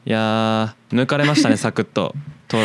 いや抜かれましたねサクッと登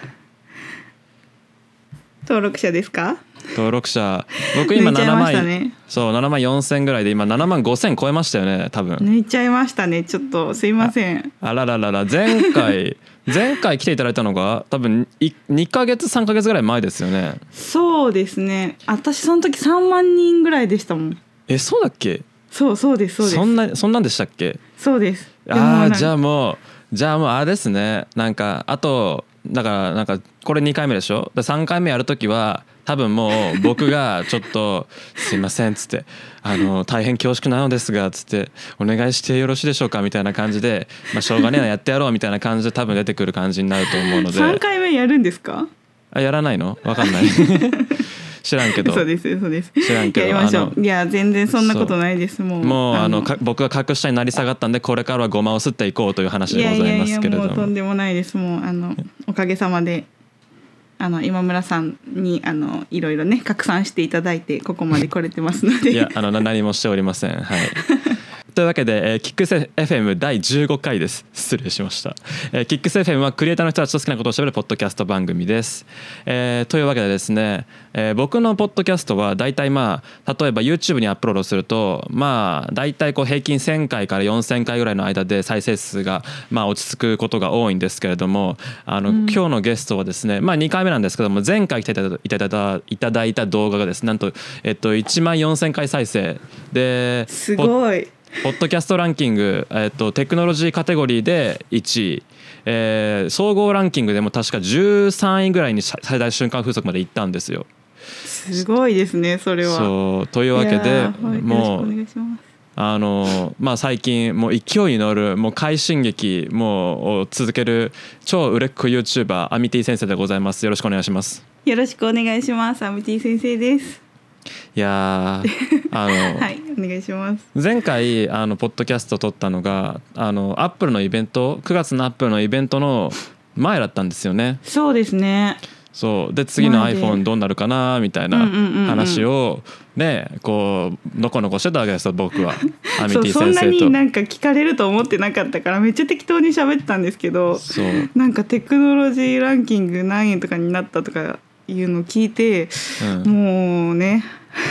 録者ですか？ 登録者僕今7万、 ね、 そう7万4000ぐらいで今7万5000超えましたよね多分。 抜いちゃいましたね。ちょっとすいません。 あらららら前回来ていただいたのが多分2ヶ月3ヶ月ぐらい前ですよね。 そうですね。私その時3万人ぐらいでしたもん。 そうだっけ？ そうです。 そんなんでしたっけ？ そうです。 じゃあもうあれですね。なんかあとだからなんかこれ2回目でしょ。で3回目やるときは多分もう僕がちょっとすいませんっつって大変恐縮なのですがつってお願いしてよろしいでしょうかみたいな感じで、しょうがねえなやってやろうみたいな感じで多分出てくる感じになると思うので。 3回目やるんですか？ やらないの？わかんない知らんけど。 そうです知らんけどやりましょう。いや全然そんなことないです。もう僕が格下になり下がったんでこれからはごまを吸っていこうという話でございますけれども。 いやもうとんでもないです。もうおかげさまで今村さんにいろいろね拡散していただいてここまで来れてますので。 いや何もしておりません。はいというわけで、キックス FM 第15回です。失礼しました。キックス FM はクリエイターの人たちと好きなことをしゃべるポッドキャスト番組です。というわけでですね、僕のポッドキャストは大体例えば YouTube にアップロードすると大体平均1000回から4000回ぐらいの間で再生数が落ち着くことが多いんですけれども、今日のゲストはですね、2回目なんですけども前回来ていただいた動画がですねなんと、1万4000回再生ですごい。 ポッドキャストランキング、テクノロジーカテゴリーで1位、総合ランキングでも確か13位ぐらいに最大瞬間風速まで行ったんですよ。 すごいですねそれは。 そうというわけでもう最近もう勢いに乗るもう快進撃を続ける超売れっ子 YouTuber アミティ先生でございます。よろしくお願いします。 よろしくお願いします。アミティ先生です。 いやはいお願いします。 前回ポッドキャスト撮ったのがアップルのイベント9月のアップルのイベントの前だったんですよね。 そうですね。 そうで次の iPhone どうなるかなみたいな話をねこうのこのこしてたわけですよ僕はアミティ先生と。 そんなになんか聞かれると思ってなかったからめっちゃ適当に喋ったんですけど、なんかテクノロジーランキング何位とかになったとかいうのを聞いて、もうね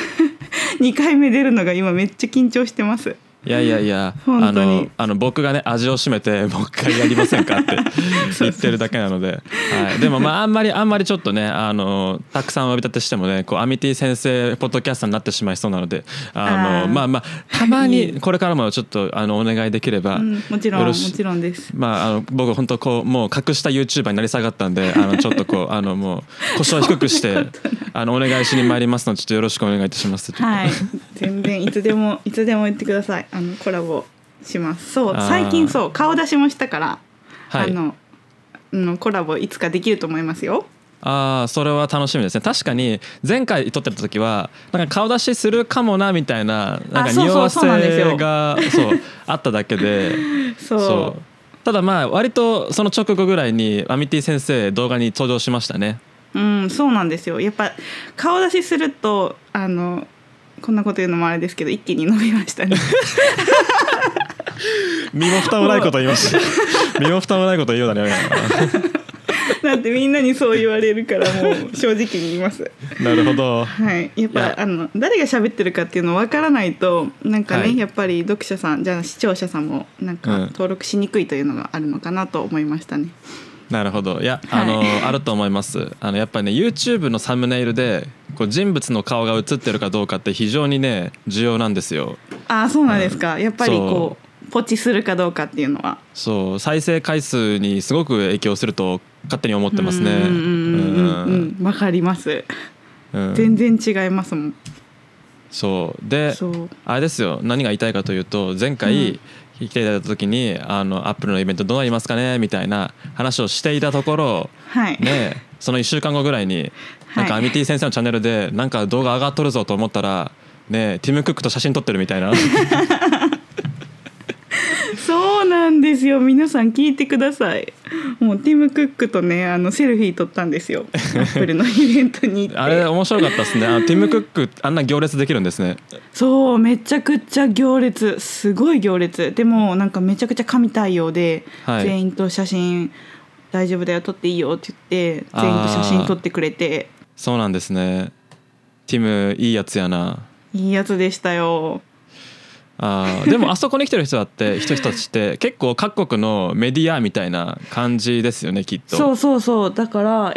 2回目出るのが今めっちゃ緊張してます。 いや本当に僕がね味を占めてもう一回やりませんかって言ってるだけなので、はい、でもあんまりちょっとねたくさんお呼び立てしてもねアミティ先生ポッドキャスターになってしまいそうなのでたまにこれからもちょっとお願いできれば、 もちろんです。 僕本当もう格下 YouTuber になり下がったんでちょっともう腰を低くしてお願いしに参りますのでちょっとよろしくお願いいたします。 はい全然いつでも言ってください。コラボします。最近顔出しもしたから、はい、コラボいつかできると思いますよ。 それは楽しみですね。確かに前回撮ってた時はなんか顔出しするかもなみたいな匂わせがあっただけでただ割とその直後ぐらいにアミティ先生動画に登場しましたね。 そうなんですよ。やっぱ顔出しするとこんなこと言うのもあれですけど一気に伸びましたね身も蓋もないこと言います身も蓋もないこと言うようだねだってみんなにそう言われるからもう正直に言いますなるほど。 はい、やっぱ誰が喋ってるかっていうの分からないとなんかね、はい、やっぱり読者さんじゃあ視聴者さんもなんか登録しにくいというのがあるのかなと思いましたね。 なるほど。いやあると思います。やっぱりね YouTube のサムネイルで人物の顔が映ってるかどうかって非常にね重要なんですよ。 そうなんですか。やっぱりポチするかどうかっていうのは再生回数にすごく影響すると勝手に思ってますね。 わかります、全然違いますもん。であれですよ、何が言いたいかというと前回、来ていただいた時にアップルのイベントどうなりますかねみたいな話をしていたところ、ね、その1週間後ぐらいになんかアミティ先生のチャンネルでなんか動画上がっとるぞと思ったら、ね、ティム・クックと写真撮ってるみたいなそうなんですよ。皆さん聞いてください。もうティム・クックとねセルフィー撮ったんですよ。アップルのイベントに行って。 あれ面白かったですね。ティム・クックあんな行列できるんですね。 そうめちゃくちゃ行列、すごい行列でもなんかめちゃくちゃ神対応で、はい、全員と写真大丈夫だよ撮っていいよって言って全員と写真撮ってくれて。 そうなんですね。ティムいいやつやな。 いいやつでしたよ。 でもあそこに来てる人たちって結構各国のメディアみたいな感じですよねきっと。 そうだから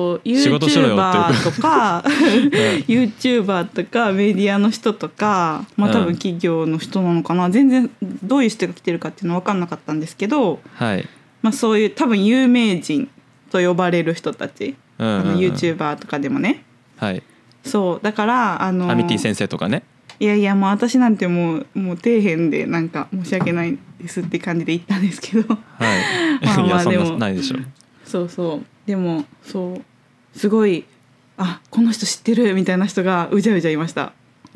YouTuber とかYouTuber とかメディアの人とか、多分企業の人なのかな、全然どういう人が来てるかっていうのは分かんなかったんですけど、 はい、 そういう多分有名人と呼ばれる人たち、YouTuber とかでもね、はい、そうだからアミティ先生とかね。 いやもう私なんてもう底辺でなんか申し訳ないですって感じで言ったんですけど、 はい、いやそんなないでしょ。 そうでもそうすごいこの人知ってるみたいな人がうじゃうじゃいました。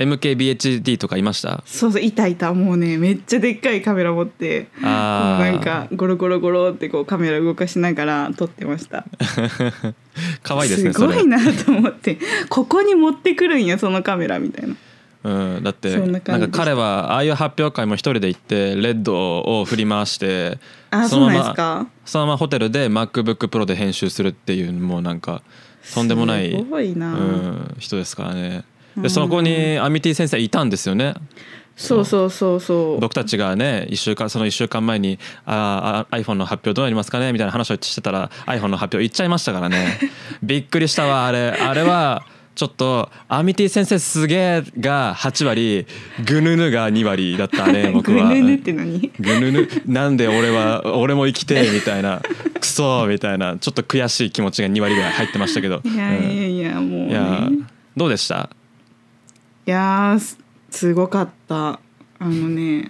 MKBHD とかいました？ そういたもうねめっちゃでっかいカメラ持ってなんかゴロゴロってこうカメラ動かしながら撮ってました。 可愛いですね。 すごいなと思ってここに持ってくるんやそのカメラみたいな。 だってなんか彼はああいう発表会も一人で行ってレッドを振り回してそのままホテルで MacBook Pro で編集するっていうもうなんかとんでもない人ですからね。でそこにアミティ先生いたんですよね。 そう僕たちがねその1週間前にiPhone の発表どうなりますかねみたいな話をしてたら iPhone の発表言っちゃいましたからね。びっくりしたわあれは。ちょっとアミティ先生すげえが8割グヌヌが2割だったね僕は。 グヌヌって何？ グヌヌなんで俺も生きてみたいなクソみたいなちょっと悔しい気持ちが2割ぐらい入ってましたけど。 いやもう、ね、 いやどうでした？ いやすごかったね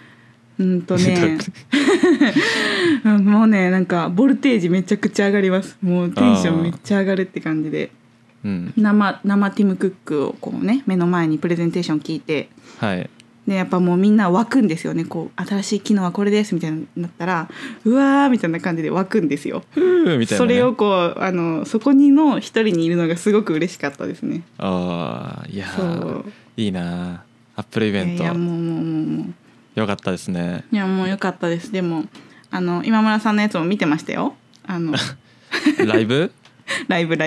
もうねなんかボルテージめちゃくちゃ上がります。もうテンションめっちゃ上がるって感じで。生ティム・クックをこうね目の前にプレゼンテーション聞いて、 はい、 でやっぱもうみんな湧くんですよね。こう新しい機能はこれですみたいになったらうわーみたいな感じで湧くんですよ。 みたいなね、 それをこうそこにの一人にいるのがすごく嬉しかったですね。 いやいいなアップルイベント。 いやもうよかったですね。 いやもうよかったです。でも今村さんのやつも見てましたよ。 ライブライブ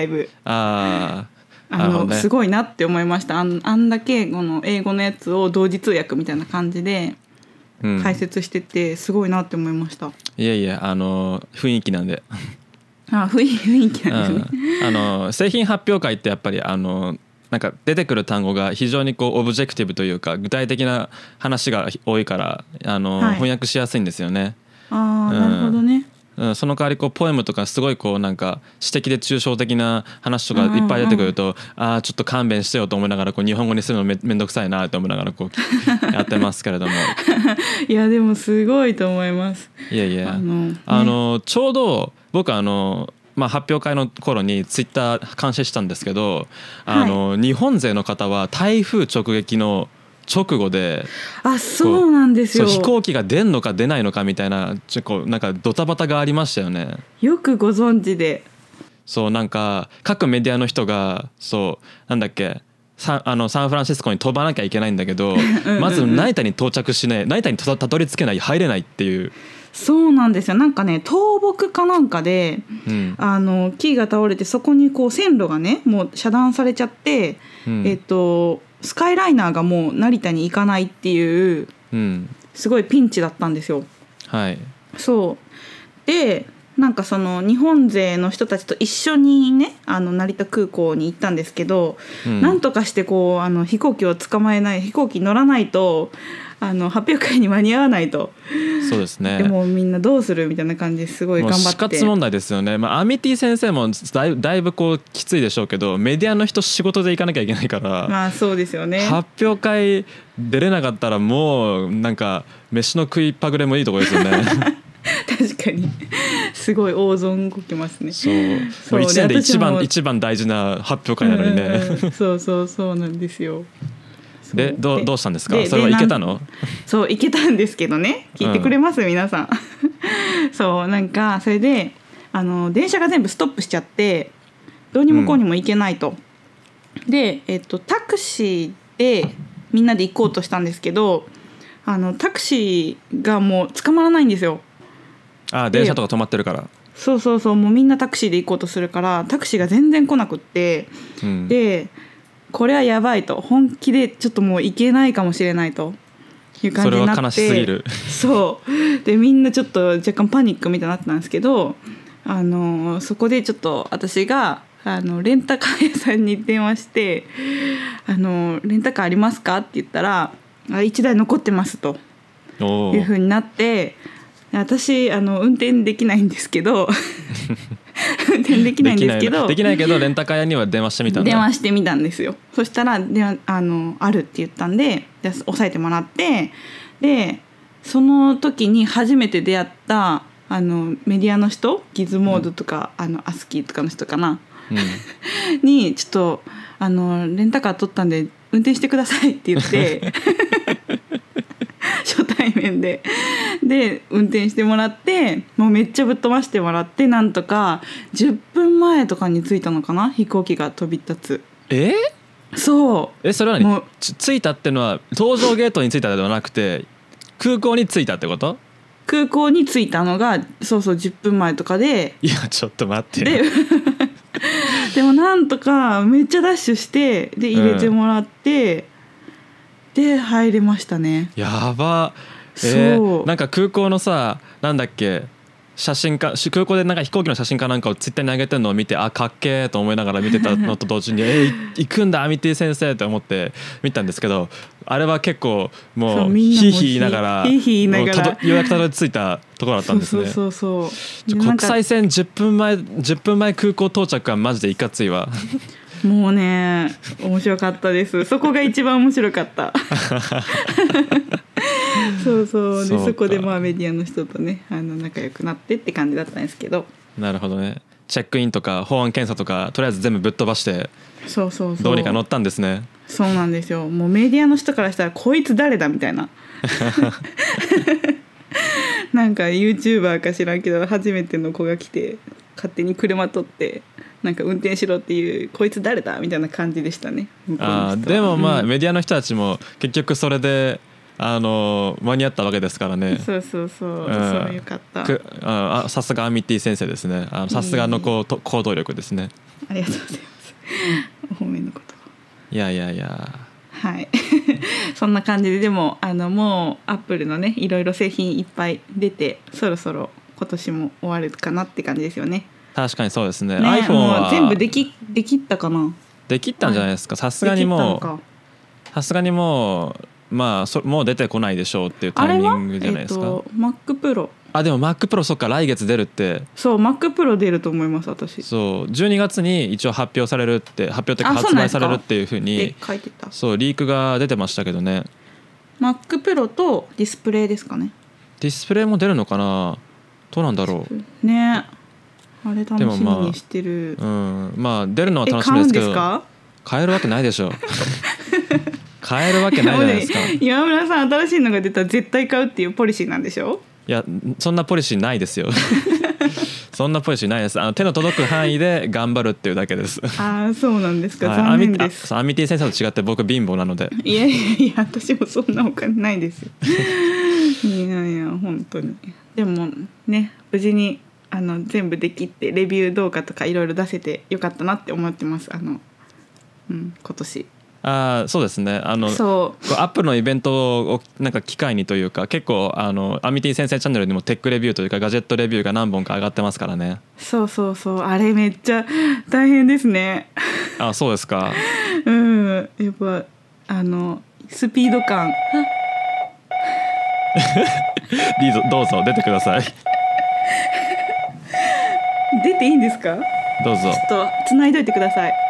すごいなって思いました。あんだけこの英語のやつを同時通訳みたいな感じで解説しててすごいなって思いました。 いや雰囲気なんで雰囲気なんですね。 製品発表会ってやっぱりなんか出てくる単語が非常にこうオブジェクティブというか具体的な話が多いから翻訳しやすいんですよね。 なるほどね。 その代わりこうポエムとかすごいこうなんか詩的で抽象的な話とかいっぱい出てくるとちょっと勘弁してよと思いながらこう日本語にするのめんどくさいなと思いながらこうやってますけれどもいやでもすごいと思います。 いやちょうど僕発表会の頃にツイッター監視したんですけど日本勢の方は台風直撃の直後でそうなんですよ。 飛行機が出んのか出ないのかみたいななんかドタバタがありましたよね。 よくご存知で。 そうなんか各メディアの人がなんだっけサンフランシスコに飛ばなきゃいけないんだけどまず成田に到着しない成田にたどり着けない入れないっていう。 そうなんですよ。なんかね倒木かなんかで、木が倒れてそこにこう線路がねもう遮断されちゃって、スカイライナーがもう成田に行かないっていう、すごいピンチだったんですよ。 はい。 そうでなんかその日本勢の人たちと一緒にね成田空港に行ったんですけど、なんとかしてこう飛行機を捕まえない飛行機に乗らないと発表会に間に合わないと。 そうですね。 でもみんなどうするみたいな感じですごい頑張って。 死活問題ですよね。アミティ先生もだいぶこうきついでしょうけどメディアの人仕事で行かなきゃいけないからそうですよね。 発表会出れなかったらもうなんか飯の食いっぱぐれもいいところですよね確かにすごい大損こきますね。 そうもう1年で一番大事な発表会なのにねそうなんですよ。 でどうしたんですか？それは行けたの？ そう行けたんですけどね、聞いてくれます、皆さんそうなんかそれで電車が全部ストップしちゃってどうにもこうにも行けないと、で、タクシーでみんなで行こうとしたんですけどタクシーがもう捕まらないんですよ。 電車とか止まってるから。 そうもうみんなタクシーで行こうとするからタクシーが全然来なくって、でこれはやばいと、本気でちょっともう行けないかもしれないという感じになって、 それは悲しすぎるそうでみんなちょっと若干パニックみたいになってたんですけどそこでちょっと私がレンタカー屋さんに電話してレンタカーありますかって言ったら1台残ってますというふうになって、私運転できないんですけど運転できないんですけどできないけどレンタカー屋には電話してみたんだ。 電話してみたんですよ。そしたらあるって言ったんで押さえてもらって、でその時に初めて出会ったメディアの人、ギズモードとか、アスキーとかの人かな、にちょっとレンタカー取ったんで運転してくださいって言って初対面で運転してもらって、もうめっちゃぶっ飛ばしてもらって、なんとか10分前とかに着いたのかな、飛行機が飛び立つ。そうそれは何着いたってのは搭乗ゲートに着いたではなくて空港に着いたってこと？ 空港に着いたのがそう10分前とかで、 いやちょっと待ってでもなんとかめっちゃダッシュしてで入れてもらって、で入れましたね。 やば。なんか空港のさ、なんだっけ、写真か空港でなんか飛行機の写真かなんかをツイッターに上げてるのを見て、かっけーと思いながら見てたのと同時に行くんだアミティ先生って思って見たんですけど、あれは結構もうヒーヒー言いながらようやくたどり着いたところだったんですね。そう国際線10分前空港到着はマジでいかついわもうね面白かったです。そこが一番面白かったそうでそこでまあメディアの人とね仲良くなってって感じだったんですけど。 なるほどね。チェックインとか保安検査とかとりあえず全部ぶっ飛ばしてどうにか乗ったんですね。 そうなんですよ。もうメディアの人からしたらこいつ誰だみたいななんか YouTuber か知らんけど初めての子が来て勝手に車取ってなんか運転しろっていうこいつ誰だみたいな感じでしたね。 でもまあ、メディアの人たちも結局それで間に合ったわけですからね。そうよかった。さすがアミティ先生ですね。さすがの行動力ですね。 ありがとうございますお褒めの言葉。 いやはいそんな感じで、でももうアップルのねいろいろ製品いっぱい出てそろそろ今年も終わるかなって感じですよね。 確かにそうですね。iPhone は全部できったかな。 できったんじゃないですか。さすがにもうまあもう出てこないでしょうっていうタイミングじゃないですか。 Mac Pro。 でも Mac Pro そっか来月出るって。 そう Mac Pro 出ると思います私。 そう12月に一応発表っていうか発売されるっていうふうに書いてた。 そうリークが出てましたけどね。 Mac Pro とディスプレイですかね。 ディスプレイも出るのかな。どうなんだろうね。あれ楽しみにしてる。 まあ出るのは楽しみですけど買えるわけないでしょ買えるわけないじゃないですか今村さん新しいのが出たら絶対買うっていうポリシーなんでしょ。 いやそんなポリシーないですよそんなポリシーないです。手の届く範囲で頑張るっていうだけです。 そうなんですか。残念です。 アミティ先生と違って僕貧乏なので。 いや私もそんなお金ないですよいや本当に。でもね無事に全部できてレビュー動画とかいろいろ出せてよかったなって思ってます。今年。 そうですね。アップルのイベントをなんか機会にというか結構アミティ先生チャンネルにもテックレビューというかガジェットレビューが何本か上がってますからね。 そうあれめっちゃ大変ですねそうですかやっぱスピード感どうぞ出てください出ていいんですか。 どうぞ。 ちょっと繋いどいてください。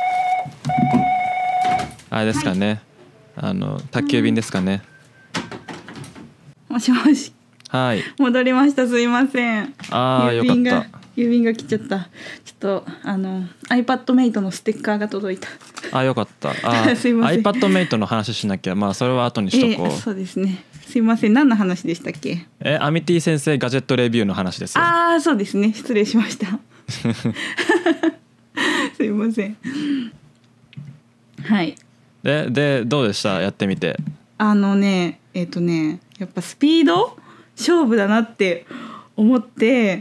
あれですかね、宅急便ですかね。 もしもし。 はい。 戻りました。すいません。 よかった。 郵便が来ちゃった。ちょっとiPadMate のステッカーが届いた。 あ、よかった。すいません。iPadMate の話しなきゃ。まあそれは後にしとこう。 そうですね。すいません。何の話でしたっけ？ アミティ先生ガジェットレビューの話ですよ。 ああ、そうですね。失礼しました。すいません。はい。 でどうでした？やってみて。 やっぱスピード勝負だなって思って、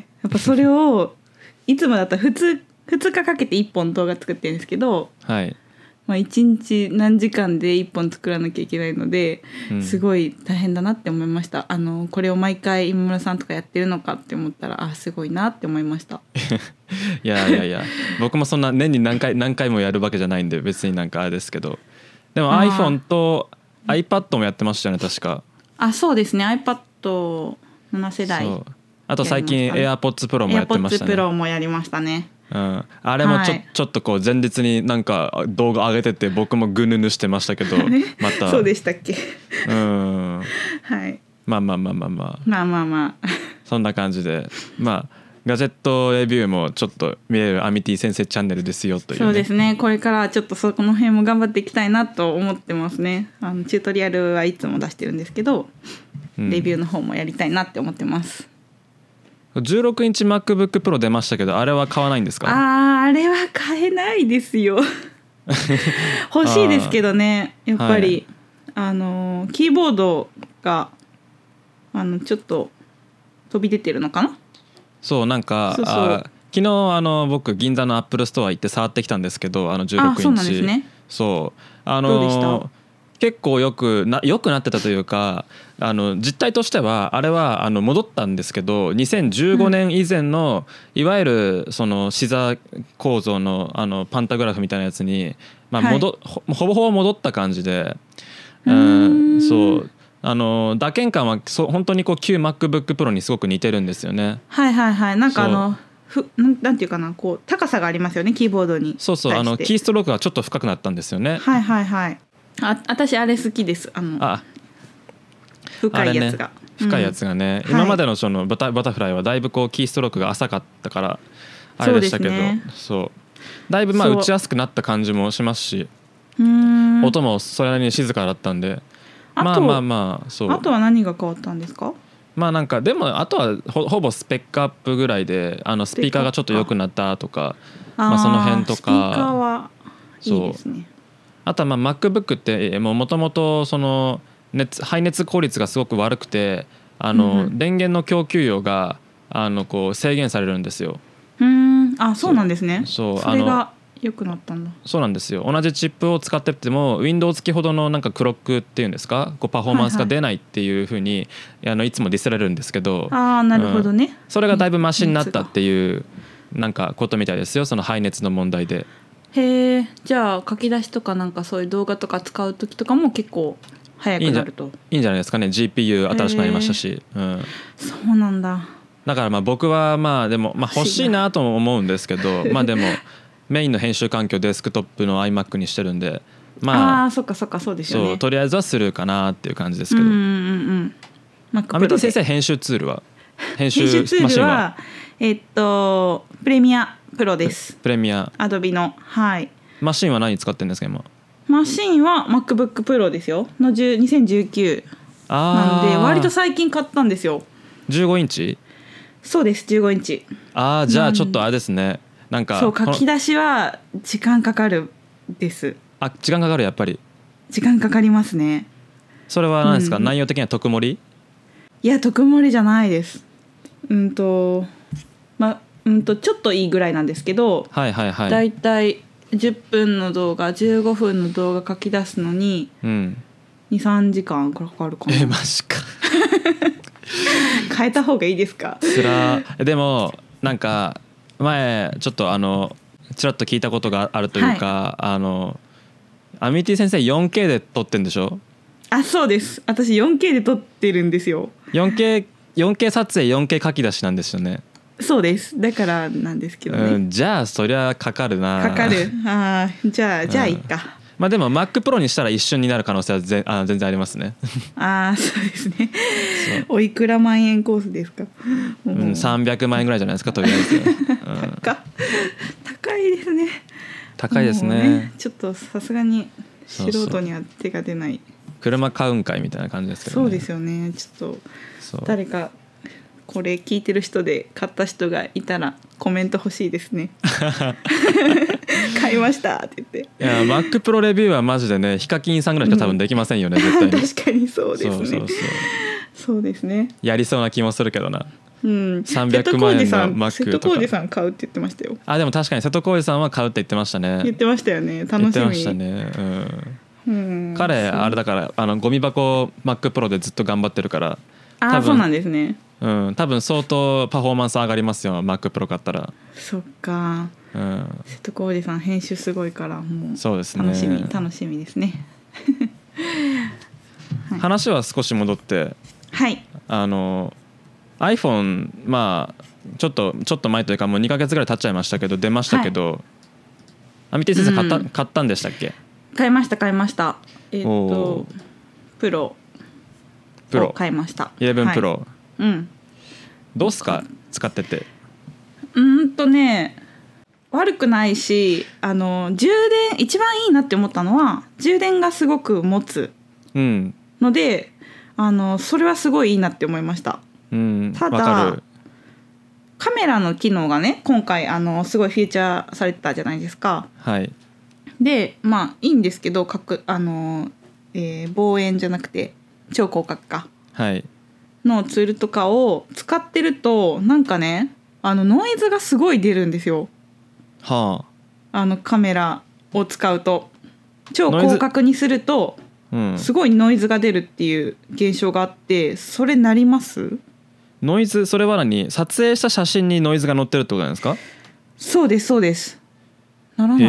やっぱそれをいつもだったら2日かけて1本動画作ってるんですけど、 はい、 まあ、1日何時間で1本作らなきゃいけないので、すごい大変だなって思いました。これを毎回今村さんとかやってるのかって思ったら、すごいなって思いました。 いや僕もそんな年に何回もやるわけじゃないんで別になんかあれですけど、でも iPhone と iPad もやってましたよね確か。 そうですね。 iPad7 世代、 あと最近 AirPods Pro もやってましたね。 AirPods Pro もやりましたね。 あれもちょっとこう前日になんか動画上げてて僕もグヌヌしてましたけどまたそうでしたっけ？ はい。まあそんな感じで、まあガジェットレビューもちょっと見れるアミティ先生チャンネルですよという、ね、 そうですね。これからちょっとそこの辺も頑張っていきたいなと思ってますね。チュートリアルはいつも出してるんですけど、レビューの方もやりたいなって思ってます。 16インチ MacBook Pro 出ましたけど、あれは買わないんですか？ あれは買えないですよ。欲しいですけどね、やっぱり、はい、キーボードがちょっと飛び出てるのかな。 そうなんか昨日僕銀座のアップルストア行って触ってきたんですけど、16インチ。 そうなんですね。 そうどうでした？ 結構よくなってたというか、実態としてはあれは戻ったんですけど、2015年以前のいわゆるそのシザー構造のパンタグラフみたいなやつに、まあほぼほぼ戻った感じで、そう打鍵感は本当にこう旧 MacBook Pro にすごく似てるんですよね。 はいなんかなんていうかな、こう高さがありますよね、キーボードに。 そうキーストロークがちょっと深くなったんですよね。 はい私あれ好きです。深いやつが、 深いやつがね、今までのそのバタフライはだいぶこうキーストロークが浅かったからあれでしたけど、そうだいぶ打ちやすくなった感じもしますし、音もそれなりに静かだったんで、まあそう。 あとは何が変わったんですか？ まあなんかでもあとはほぼスペックアップぐらいで、スピーカーがちょっと良くなったとか、その辺とか。 スピーカーはいいですね。 あとはMacBook ってもともとその排熱効率がすごく悪くて、電源の供給量がこう制限されるんですよ。 そうなんですね。 それが良くなったんだ。 そうなんですよ。同じチップを使ってても Windows 付きほどのなんかクロックっていうんですか、こうパフォーマンスが出ないっていう風に、いつもディスられるんですけど、 なるほどね、 それがだいぶマシになったっていうなんかことみたいですよ、その排熱の問題で。 へえ。じゃあ書き出しとかなんかそういう動画とか使う時とかも結構早くなるといいんじゃないですかね。 GPU 新しくなりましたし、 そうなんだ。 だから僕はでも欲しいなとも思うんですけどでもメインの編集環境デスクトップの iMac にしてるんで、 そっかそうですよね。 とりあえずはするかなっていう感じですけど。アミティ先生、編集ツールは編集マシンはプレミアプロです。 プレミア、 アドビの。 マシンは何使ってるんですか今？ マシンは MacBook Pro ですよの2019なんで、割と最近買ったんですよ。 15インチ？ そうです、15インチ。 じゃあちょっとあれですね、なんかそう、書き出しは時間かかるです。 時間かかる。やっぱり時間かかりますね。 それは何ですか？内容的には特盛り？ いや、特盛りじゃないです。ちょっといいぐらいなんですけど、だいたい10分の動画15分の動画書き出すのに 2,3 時間かかるかな。 マジか。 変えた方がいいですか？ でもなんか前ちょっとちらっと聞いたことがあるというか、アミティ先生 4K で撮ってんでしょ？ そうです。私 4K で撮ってるんですよ。 4K 撮影 4K 書き出しなんですよね。 そうです。だからなんですけどね、 じゃあそりゃかかるな。 かかる。じゃあいいか。 まあでも Mac Pro にしたら一瞬になる可能性は全然ありますねああそうですねおいくら万円コースですか？ 300万円ぐらいじゃないですかとりあえず、 高いですね。 高いですね。 ちょっとさすがに素人には手が出ない。 車買うんかいみたいな感じですけどね。 そうですよね。ちょっと誰かこれ聞いてる人で買った人がいたらコメント欲しいですね買いましたって言って。 いや Mac Pro レビューはマジでねヒカキンさんぐらいしか多分できませんよね、絶対に。 確かにそうですね。そうですね。 やりそうな気もするけどな。 300万円の Mac とか瀬戸康史さん買うって言ってましたよ。 でも確かに瀬戸康史さんは買うって言ってましたね。 言ってましたよね。楽しみ。 言ってましたね。彼あれだからゴミ箱 Mac Pro でずっと頑張ってるから。 そうなんですね。 多分相当パフォーマンス上がりますよ Mac Pro 買ったら。 そっか。瀬戸康史さん編集すごいからもうそうですね。 楽しみですね話は少し戻って、 はい、 iPhone まあちょっと前というかもう2ヶ月ぐらい経っちゃいましたけど出ましたけど、アミティ先生買ったんでしたっけ？ 買いました。プロを買いました。 11プロ、どうすか使ってて？ 悪くないし充電一番いいなって思ったのは充電がすごく持つので、それはすごいいいなって思いました。ただカメラの機能がね今回すごいフィーチャーされてたじゃないですか。でいいんですけど望遠じゃなくて超広角化のツールとかを使ってるとなんかねノイズがすごい出るんですよ。カメラを使うと超広角にするとすごいノイズが出るっていう現象があって、それなります？ ノイズそれは撮影した写真にノイズが載ってるってことなんですか？そうです。 ならない。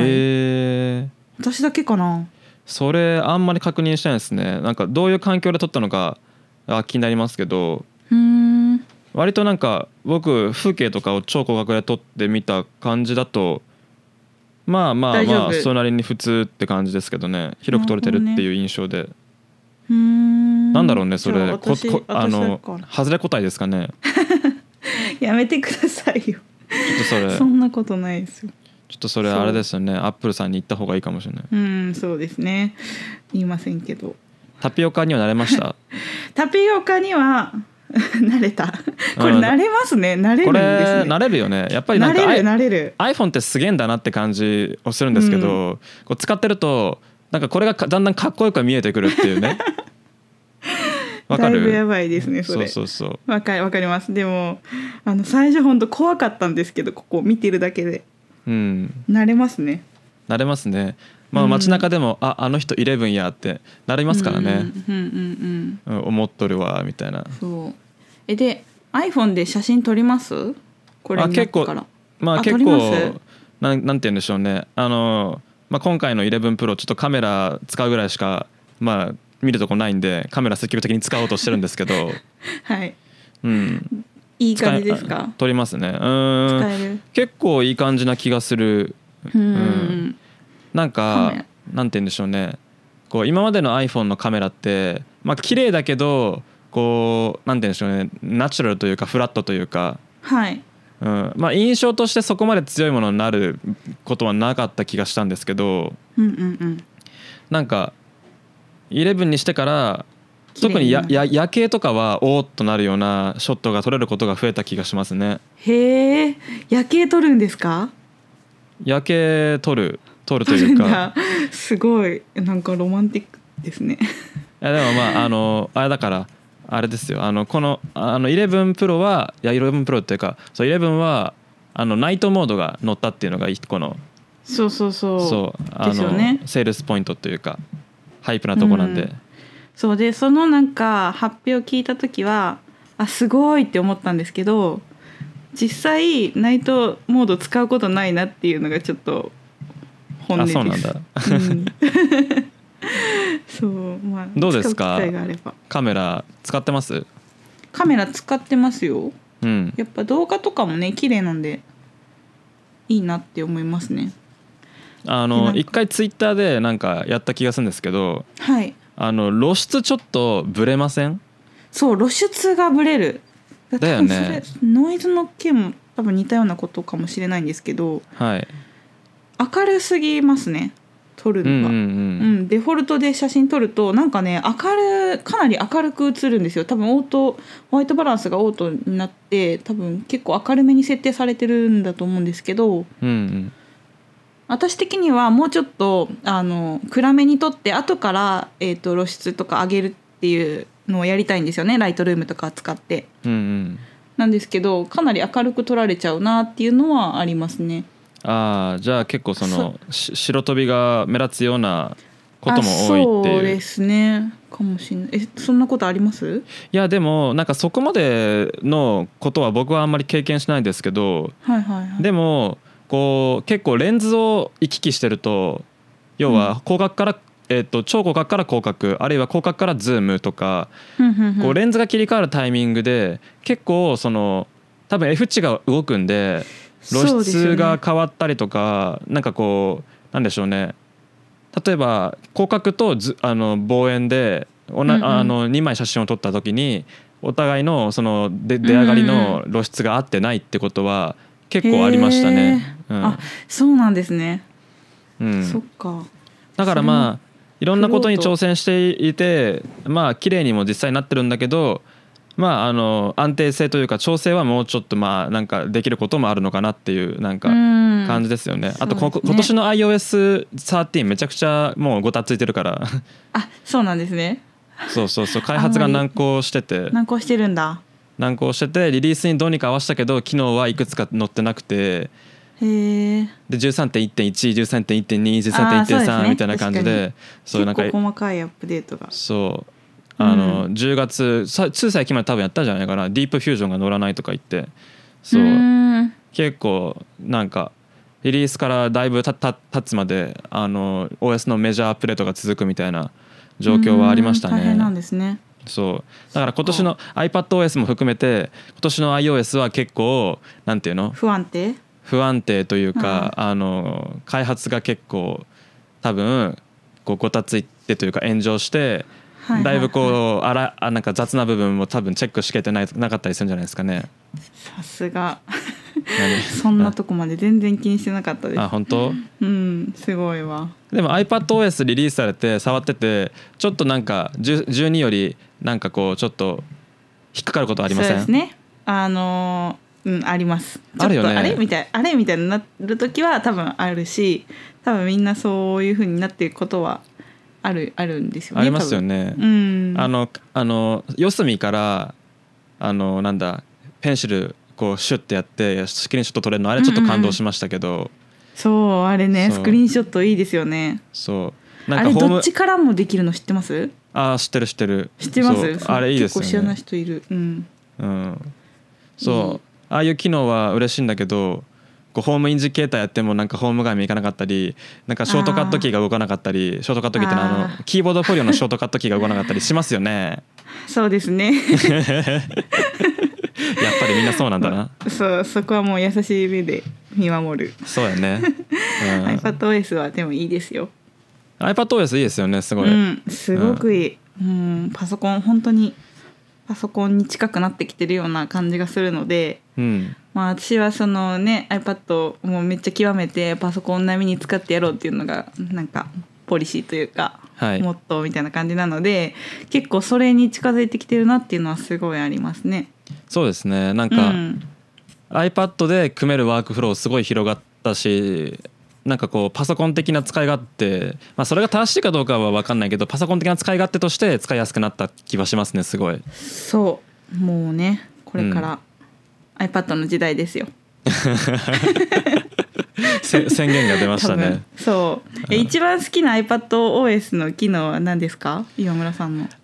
私だけかな。 それあんまり確認してないですね。なんかどういう環境で撮ったのか気になりますけど、割となんか僕風景とかを超広角で撮ってみた感じだとまあそれなりに普通って感じですけどね。広く撮れてるっていう印象で。なんだろうねそれ。外れ答えですかね。 やめてくださいよ。ちょっとそれそんなことないですよ。 ちょっとそれあれですよね。アップルさんに言った方がいいかもしれない。 そうですね。言いませんけど。 タピオカには慣れました？ タピオカには慣れた。これ慣れますね。慣れるんですね。 これ慣れるよね。やっぱりなんか慣れる。 iPhone ってすげえんだなって感じをするんですけど、こう使ってるとなんかこれがだんだんかっこよく見えてくるっていうね。わかる？ だいぶやばいですねそれ。 そうわかります。でも最初本当怖かったんですけど、ここ見てるだけで慣れますね。 街中でもあの人11やってなりますからね。思っとるわみたいな。 そうで iPhone で写真撮ります？これになってから。 結構なんて言うんでしょうね。今回の11 Pro ちょっとカメラ使うぐらいしか見るとこないんでカメラ積極的に使おうとしてるんですけどいい感じですか？ 撮りますね。結構いい感じな気がする。なんかなんて言うんでしょうね。こう今までの iPhone のカメラって綺麗だけどこうなんて言うんでしょうね。ナチュラルというかフラットというか、印象としてそこまで強いものになることはなかった気がしたんですけど、なんか11にしてから特に夜景とかはおーっとなるようなショットが撮れることが増えた気がしますね。 へえ、夜景撮るんですか？ 夜景撮るというかすごいなんかロマンティックですね。 いやでもあれだからあれですよ。この11 Pro はいや11 Pro っていうか11はナイトモードが載ったっていうのが一個のそうですよね。 セールスポイントというかハイプなとこなんで、 そうでそのなんか発表を聞いた時はすごいって思ったんですけど、実際ナイトモード使うことないなっていうのがちょっと本音です。 そうなんだ。 そうどうですか？カメラ使ってます？ カメラ使ってますよ。やっぱ動画とかもね綺麗なんでいいなって思いますね。 一回ツイッターでなんかやった気がするんですけど、 はい、 露出ちょっとブレません？ そう、露出がブレる。 だよね。 ノイズの件も多分似たようなことかもしれないんですけど、 はい、 明るすぎますね、撮るのが。デフォルトで写真撮るとなんかね、かなり明るく映るんですよ。多分ホワイトバランスがオートになって多分結構明るめに設定されてるんだと思うんですけど、私的にはもうちょっと暗めに撮って後から、露出とか上げるっていうのをやりたいんですよね、ライトルームとか使って、なんですけどかなり明るく撮られちゃうなっていうのはありますね。 ああ、じゃあ結構白飛びが目立つようなことも多いっていう。 そうですね、かもしれない。そんなことあります？ いやでもなんかそこまでのことは僕はあんまり経験しないですけど、でもこう結構レンズを行き来してると、要は広角から、超広角から広角、あるいは広角からズームとか、こうレンズが切り替わるタイミングで結構多分 F 値が動くんで露出が変わったりとか、なんかこうなんでしょうね、例えば広角と望遠で2枚写真を撮った時にお互いの出上がりの露出が合ってないってことは結構ありましたね。 あ、そうなんですね。そっか。 だからまあいろんなことに挑戦していて、まあ綺麗にも実際なってるんだけど、まあ安定性というか調整はもうちょっとまあなんかできることもあるのかなっていうなんか感じですよね。あと今年の iOS13 めちゃくちゃもうごたついてるからあ、そうなんですね。 そう開発が難航しててるんだ。 難航しててリリースにどうにか合わせたけど機能はいくつか載ってなくて、で 13.1、13.1.2、13.1.3 みたいな感じで、 そうなんか結構細かいアップデートが、 そう10月つい最近まで多分やったんじゃないかな、ディープフュージョンが乗らないとか言って、そう結構なんかリリースからだいぶ経つまでOS のメジャーアップデートが続くみたいな状況はありましたね。 大変なんですね。 そうだから今年の iPadOS も含めて今年の iOS は結構なんていうの、 不安定というか、開発が結構多分こうごたついてというか炎上して、だいぶこうなんか雑な部分も多分チェックしきれてなかったりするんじゃないですかね。 さすがそんなとこまで全然気にしてなかったです。 あ、本当？ すごいわ。 でも iPadOS リリースされて触っててちょっとなんか12よりなんかこうちょっと引っかかることありません？ そうですね、あります。 あるよね。 あれみたいになる時は多分あるし、多分みんなそういう風になっていくことはあるんですよね。 ありますよね。四隅からなんだペンシルこうシュッてやってスクリーンショット撮れるの、あれちょっと感動しましたけど、 そうあれね、スクリーンショットいいですよね。 そうなんかあれどっちからもできるの知ってます？ 知ってる知ってます？ あれいいですよね。 結構知らない人いる。 そうああいう機能は嬉しいんだけど、こうホームインジケーターやってもなんかホーム画面いかなかったり、なんかショートカットキーが動かなかったり、ショートカットキーってキーボードフォリオのショートカットキーが動かなかったりしますよね。 そうですねやっぱりみんなそうなんだな。 そこはもう優しい目で見守る。 そうやね、 iPadOS はでもいいですよ。 iPadOS いいですよね、すごい、 すごくいい、パソコン本当にパソコンに近くなってきてるような感じがするので、まあ、私はそのね iPad をもうめっちゃ極めてパソコン並みに使ってやろうっていうのがなんかポリシーというか、モットーみたいな感じなので、結構それに近づいてきてるなっていうのはすごいありますね。 そうですね、なんか、iPad で組めるワークフローすごい広がったし、なんかこうパソコン的な使い勝手、それが正しいかどうかは分かんないけど、パソコン的な使い勝手として使いやすくなった気はしますね。すごい。 そうもうねこれから、iPad の時代ですよ宣言が出ましたね。 そう、一番好きな iPadOS の機能は何ですか、岩村さんの。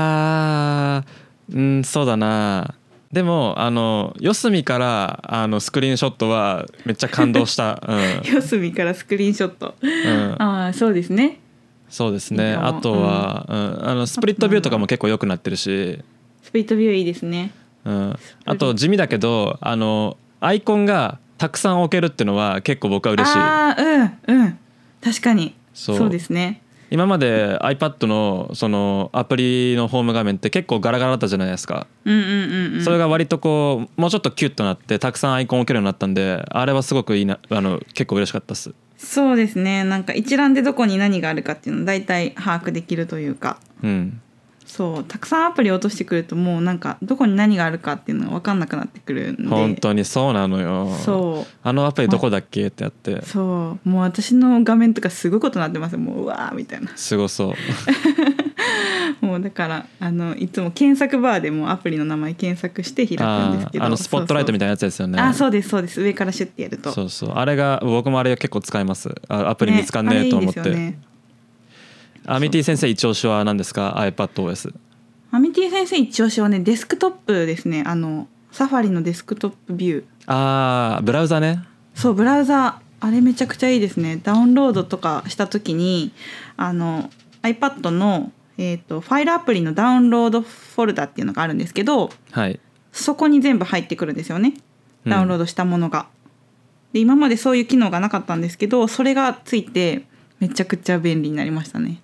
そうだな、でも四隅からスクリーンショットはめっちゃ感動した、 四隅からスクリーンショット、そうですね。 そうですね。あとは、スプリットビューとかも結構良くなってるし、 スプリットビューいいですね。 あと地味だけどアイコンがたくさん置けるっていうのは結構僕は嬉しい。 確かにそうですね。 今まで iPad のそのアプリのホーム画面って結構ガラガラだったじゃないですか。それが割とこうもうちょっとキュッとなってたくさんアイコンを置けるようになったんで、あれはすごくいいな、結構嬉しかったです。 そうですね。なんか一覧でどこに何があるかっていうのを大体把握できるというか、そうたくさんアプリ落としてくるともうなんかどこに何があるかっていうのが分かんなくなってくるんで。 本当にそうなのよ。そうあのアプリどこだっけってやって、 そうもう私の画面とかすごいことになってます。もううわーみたいな。 すごそうもうだからいつも検索バーでもアプリの名前検索して開くんですけど、 スポットライトみたいなやつですよね。 そうですそうです。上からシュッてやるとそうあれが僕もあれ結構使います。アプリ見つかんねえと思って、ね、アミティ先生一押しは何ですか？ iPadOS。 アミティ先生一押しはねデスクトップですね。サファリのデスクトップビュー。ブラウザね。 そうブラウザあれめちゃくちゃいいですね。ダウンロードとかした時にiPad のファイルアプリのダウンロードフォルダっていうのがあるんですけど、 はい、 そこに全部入ってくるんですよね、ダウンロードしたものが。で今までそういう機能がなかったんですけど、それがついてめちゃくちゃ便利になりましたね。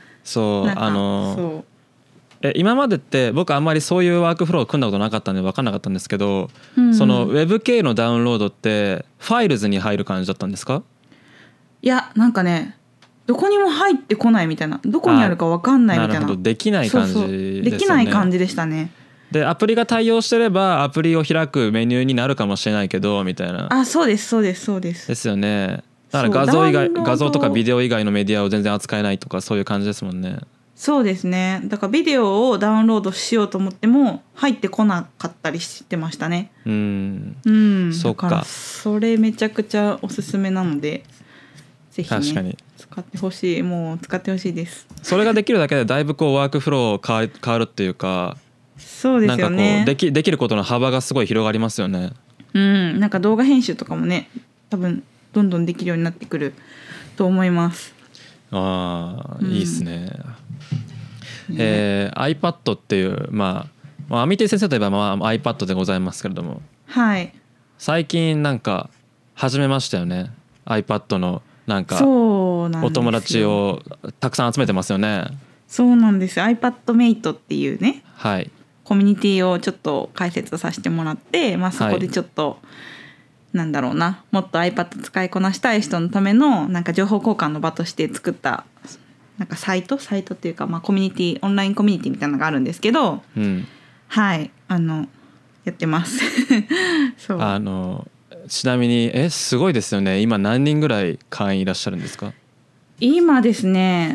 今までって僕あんまりそういうワークフローを組んだことなかったんで分かんなかったんですけど、その WebK のダウンロードってファイルズに入る感じだったんですか？ いやなんかねどこにも入ってこないみたいな、どこにあるか分かんないみたいな。 なるほど、できない感じですよね。 できない感じでしたね。 でアプリが対応してればアプリを開くメニューになるかもしれないけどみたいな。 そうですですよね。だから画像とかビデオ以外のメディアを全然扱えないとかそういう感じですもんね。 そうですね。だからビデオをダウンロードしようと思っても入ってこなかったりしてましたね。 そうか。 だからそれめちゃくちゃおすすめなのでぜひね、確かに使ってほしい。もう使ってほしいです。 それができるだけでだいぶこうワークフロー変わるっていうか、 そうですよね。 なんかこうできることの幅がすごい広がりますよね。 なんか動画編集とかもね多分どんどんできるようになってくると思います。 いいですね。iPad っていうアミティ先生といえばiPad でございますけれども、 はい、 最近なんか始めましたよね iPad のなんかお友達をたくさん集めてますよね。 そうなんですよ。 iPadMate っていうね、 はい、 コミュニティをちょっと解説させてもらって、そこでちょっと、なんだろうな、もっと iPad 使いこなしたい人のためのなんか情報交換の場として作ったなんかサイトっていうか、コミュニティオンラインコミュニティみたいなのがあるんですけど、はいやってますそうちなみにすごいですよね。今何人ぐらい会員いらっしゃるんですか？ 今ですね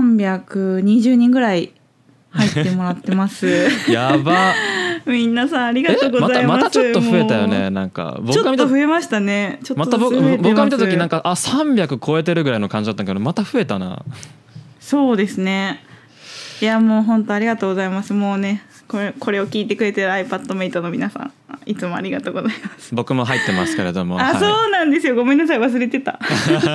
320人ぐらい入ってもらってますやば皆さんありがとうございます。 またちょっと増えたよね。なんかちょっと増えましたね。 また僕が見た時なんか300超えてるぐらいの感じだったけどまた増えたな。 そうですね。いやもう本当ありがとうございます。もうねこれを聞いてくれてる iPadMate の皆さんいつもありがとうございます。 僕も入ってますけれどもそうなんですよ。ごめんなさい忘れてた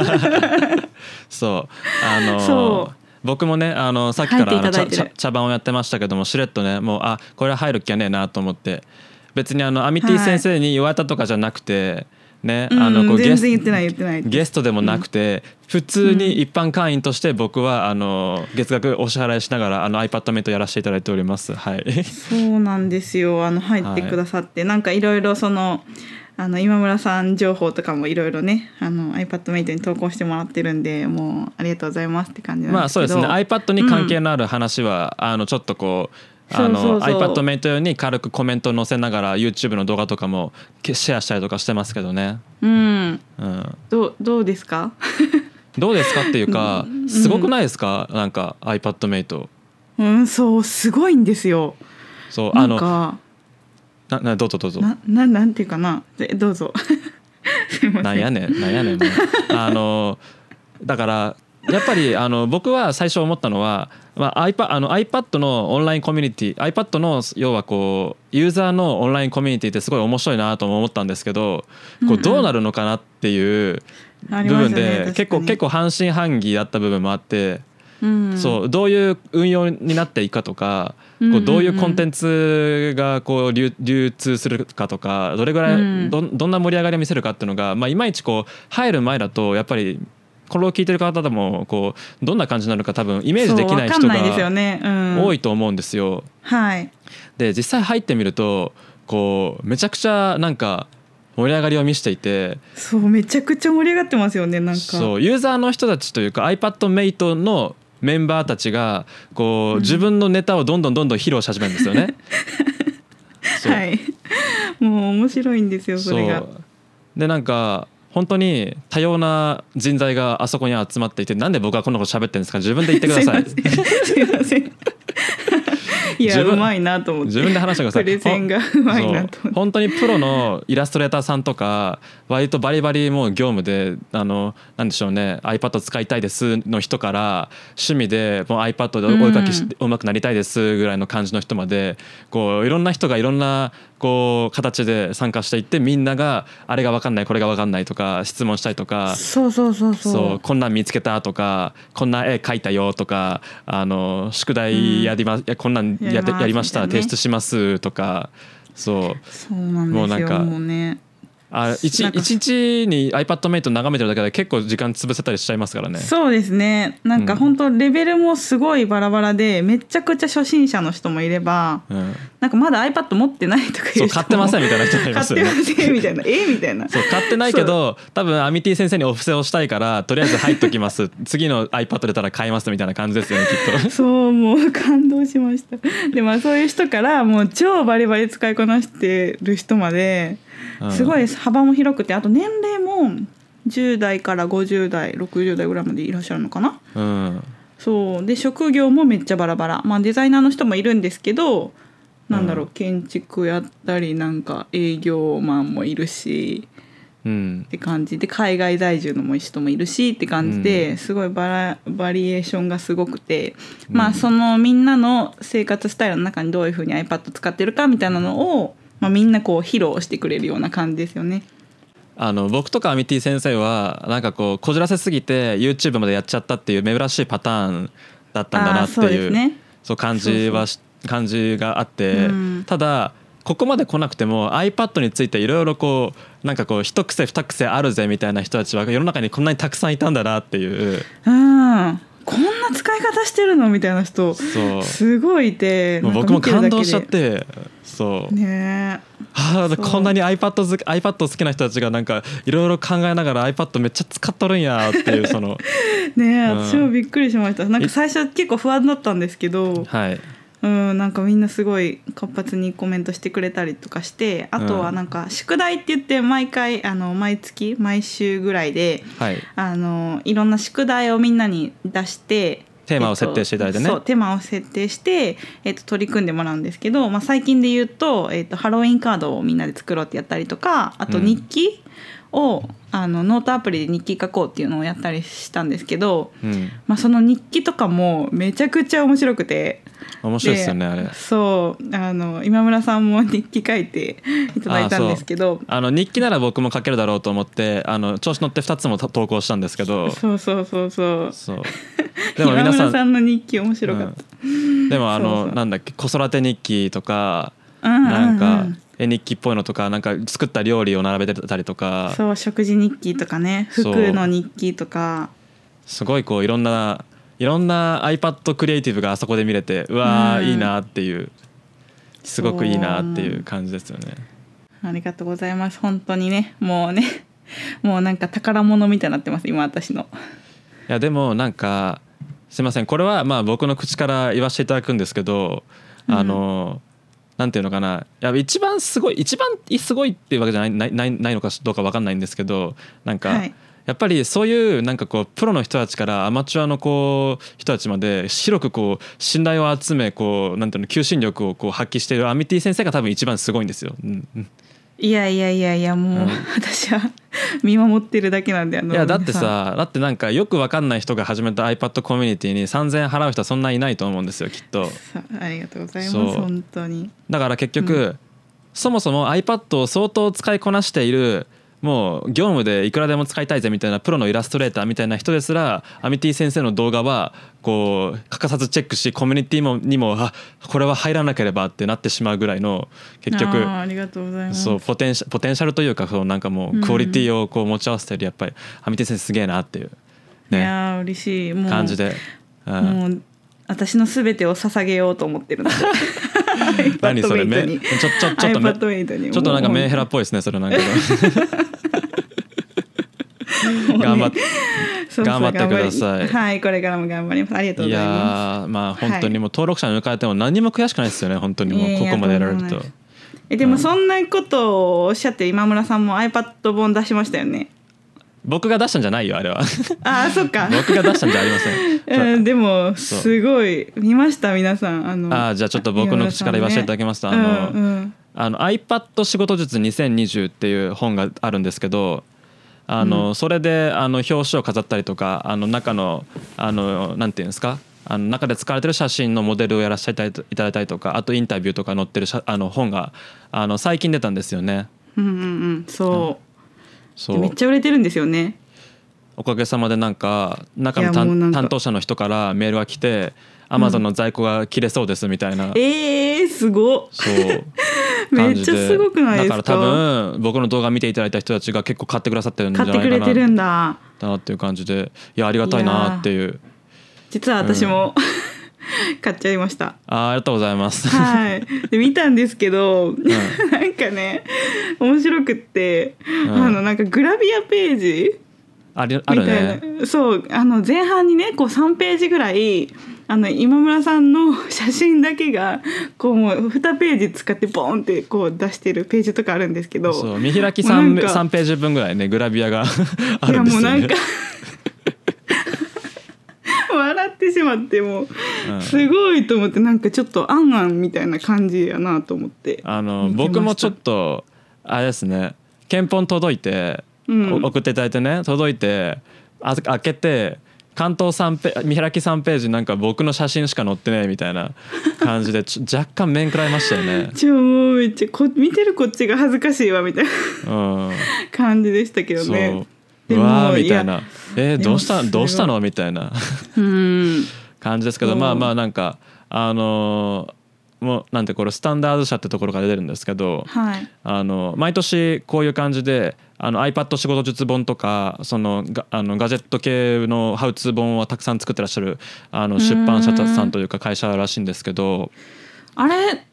そう僕もねさっきから茶番をやってましたけどもしれっとねもうこれは入る気はねえなと思って別にアミティ先生に言われたとかじゃなくて、ね、 全然言ってないゲストでもなくて、普通に一般会員として僕は月額お支払いしながらiPadMate やらせていただいております。はい、そうなんですよ。入ってくださって、なんかいろいろ今村さん情報とかもいろいろねiPadMate に投稿してもらってるんでもうありがとうございますって感じなんですけど、 そうですね。 iPad に関係のある話は、ちょっとこうiPadMate 用に軽くコメントを載せながら YouTube の動画とかもシェアしたりとかしてますけどね。どうですかどうですかっていうかすごくないですか？なんか iPadMate そうすごいんですよ。 そうなんかどうぞなんていうかなどうぞすいません。 なんやねんだからやっぱり僕は最初思ったのは、iPad のオンラインコミュニティ iPad の要はこうユーザーのオンラインコミュニティってすごい面白いなとも思ったんですけど、こうどうなるのかなっていう部分で、結構半信半疑だった部分もあって、そうどういう運用になっていくかとか、こうどういうコンテンツがこう流通するかとかどれぐらいどんな盛り上がりを見せるかっていうのが、いまいちこう入る前だとやっぱりこれを聞いてる方でもこうどんな感じなのか多分イメージできない人が多いと思うんですよ。 はい、 で実際入ってみるとこうめちゃくちゃなんか盛り上がりを見せていて、 そうめちゃくちゃ盛り上がってますよね。なんかそうユーザーの人たちというか iPadMate のメンバーたちがこう自分のネタをどんどん披露し始めるんですよね。 はい、もう面白いんですよそれが。 でなんか本当に多様な人材があそこに集まっていて、なんで僕はこんなこと喋ってるんですか、自分で言ってください。 すいませんいやうまいなと思って自分で話してください。 プレゼンがうまいなと思って。 本当にプロのイラストレーターさんとか割とバリバリもう業務でなんでしょうね iPad 使いたいですの人から趣味でもう iPad でお絵かきして上手くなりたいですぐらいの感じの人までこういろんな人がいろんなこう形で参加していって、みんながあれが分かんないこれが分かんないとか質問したりとか、 そうこんなん見つけたとかこんな絵描いたよとか宿題やりま、こんなんやりました、提出しますとか、 そうなんですよ。もうなんかもうね一日に iPadMate 眺めてるだけで結構時間潰せたりしちゃいますからね。 そうですね。なんか本当レベルもすごいバラバラで、めちゃくちゃ初心者の人もいれば、なんかまだ iPad 持ってないとかいう人も、 そう買ってませんみたいな人もいますよね。 買ってませんみたいなみたいな。 そう買ってないけど多分アミティ先生にお布施をしたいからとりあえず入っときます次の iPad 出たら買いますみたいな感じですよねきっと。 そうもう感動しました。でそういう人からもう超バリバリ使いこなしてる人まですごい幅も広くて、あと年齢も10代から50代60代ぐらいまでいらっしゃるのかな、そうで職業もめっちゃバラバラ、デザイナーの人もいるんですけど、なんだろう、建築やったりなんか営業マンもいるし、って感じで海外在住の人もいるしって感じで、すごいバリエーションがすごくて、そのみんなの生活スタイルの中にどういうふうに iPad 使ってるかみたいなのをみんなこう披露してくれるような感じですよね。 僕とかアミティ先生はなんかこうこじらせすぎて YouTube までやっちゃったっていう珍しいパターンだったんだなっていう、そう感じがあって、ただここまで来なくても iPad についていろいろこうなんかこう一癖二癖あるぜみたいな人たちは世の中にこんなにたくさんいたんだなっていう、こんな使い方してるのみたいな人すごいいて、 僕も感動しちゃって、そうね、 こんなに iPad 好きな人たちがなんかいろいろ考えながら iPad めっちゃ使っとるんやっていうそのね、私もびっくりしました。なんか最初結構不安だったんですけど、なんかみんなすごい活発にコメントしてくれたりとかして、あとはなんか宿題って言って毎回毎月毎週ぐらいで、いろんな宿題をみんなに出してテーマを設定していただいてね、 そうテーマを設定して、取り組んでもらうんですけど、最近で言うと、ハロウィンカードをみんなで作ろうってやったりとか、あと日記を、ノートアプリで日記書こうっていうのをやったりしたんですけど、その日記とかもめちゃくちゃ面白くて、 面白いですよねあれ。 そう今村さんも日記書いていただいたんですけど、 日記なら僕も書けるだろうと思って調子乗って2つも投稿したんですけど、そうでも皆さん今村さんの日記面白かった、 でもなんだっけ子育て日記とか、なんか絵日記っぽいのとか、なんか作った料理を並べてたりとか、 そう食事日記とかね、服の日記とか、 すごいこういろんな iPad クリエイティブがあそこで見れて、うわーいいなっていう、すごくいいなっていう感じですよね。 ありがとうございます。本当にね、もうなんか宝物みたいになってます今私の。 いやでもなんかすいません、これは僕の口から言わせていただくんですけど、なんていうのかな、いや一番すごいっていうわけじゃないのかどうか分かんないんですけど、なんか、やっぱりそういうなんかこうプロの人たちからアマチュアのこう人たちまで広くこう信頼を集め、こうなんていうの求心力をこう発揮しているアミティ先生が多分一番すごいんですよ。 いやもう、私は見守ってるだけなんで。 いやだってなんかよく分かんない人が始めた iPad コミュニティに3000円払う人はそんないないと思うんですよきっと。 ありがとうございます。本当にだから結局、そもそも iPad を相当使いこなしている、もう業務でいくらでも使いたいぜみたいなプロのイラストレーターみたいな人ですら、アミティ先生の動画はこう欠かさずチェックし、コミュニティにもこれは入らなければってなってしまうぐらいの、結局ありがとうございます。 そうポテンシャルというか、なんかもうクオリティをこう持ち合わせてる、やっぱりアミティ先生すげえなっていう。 いや嬉しい感じで、 もう私のすべてを捧げようと思ってるので何それちょっとなんかメンヘラっぽいですねそれなんか頑張ってください。 はい、これからも頑張ります。ありがとうございます。 いやまあ本当にもう登録者に迎えても何も悔しくないですよね本当にもうここまでやられると。 でもそんなことをおっしゃって今村さんも iPad 本出しましたよね。 僕が出したんじゃないよあれはあ、そっか僕が出したんじゃありませんでもすごい見ました皆さん。 じゃあちょっと僕の口から言わせていただきますと、iPad 仕事術2020っていう本があるんですけど、それで表紙を飾ったりとか中のなんていうんですか中で使われてる写真のモデルをやらせていただいたりとか、あとインタビューとか載ってる本が最近出たんですよね。 そうめっちゃ売れてるんですよね。 おかげさまでなんか中の担当者の人からメールが来て、Amazon の在庫が切れそうですみたいな、 すごっそうめっちゃすごくないですか。 だから多分僕の動画見ていただいた人たちが結構買ってくださってるんじゃないかな、 買ってくれてるんだっていう感じで、いやありがたいなっていう。 実は私も、買っちゃいました。 ありがとうございます。 はい。で見たんですけど、なんかね面白くって、なんかグラビアページあるね。 そう前半にねこう3ページぐらい今村さんの写真だけがこうもう2ページ使ってボーンってこう出してるページとかあるんですけど、 そう見開き 3ページ分ぐらいねグラビアがあるんですよね。いやもうなんか笑ってしまってもうすごいと思って、なんかちょっとあんあんみたいな感じやなと思って僕もちょっとあれですね、検本届いて、送っていただいてね届いて開けて関東見開き3ページなんか僕の写真しか載ってねみたいな感じで若干面食らいましたよね。 もうめっちゃ見てるこっちが恥ずかしいわみたいな感じでしたけどね。 うわーみたいなどうしたのみたいな感じですけど、まあなんかもうなんてこれスタンダード社ってところから出てるんですけど、毎年こういう感じでiPad 仕事術本とかガジェット系のハウツー本をたくさん作ってらっしゃる出版社さんというか会社らしいんですけど、 あれ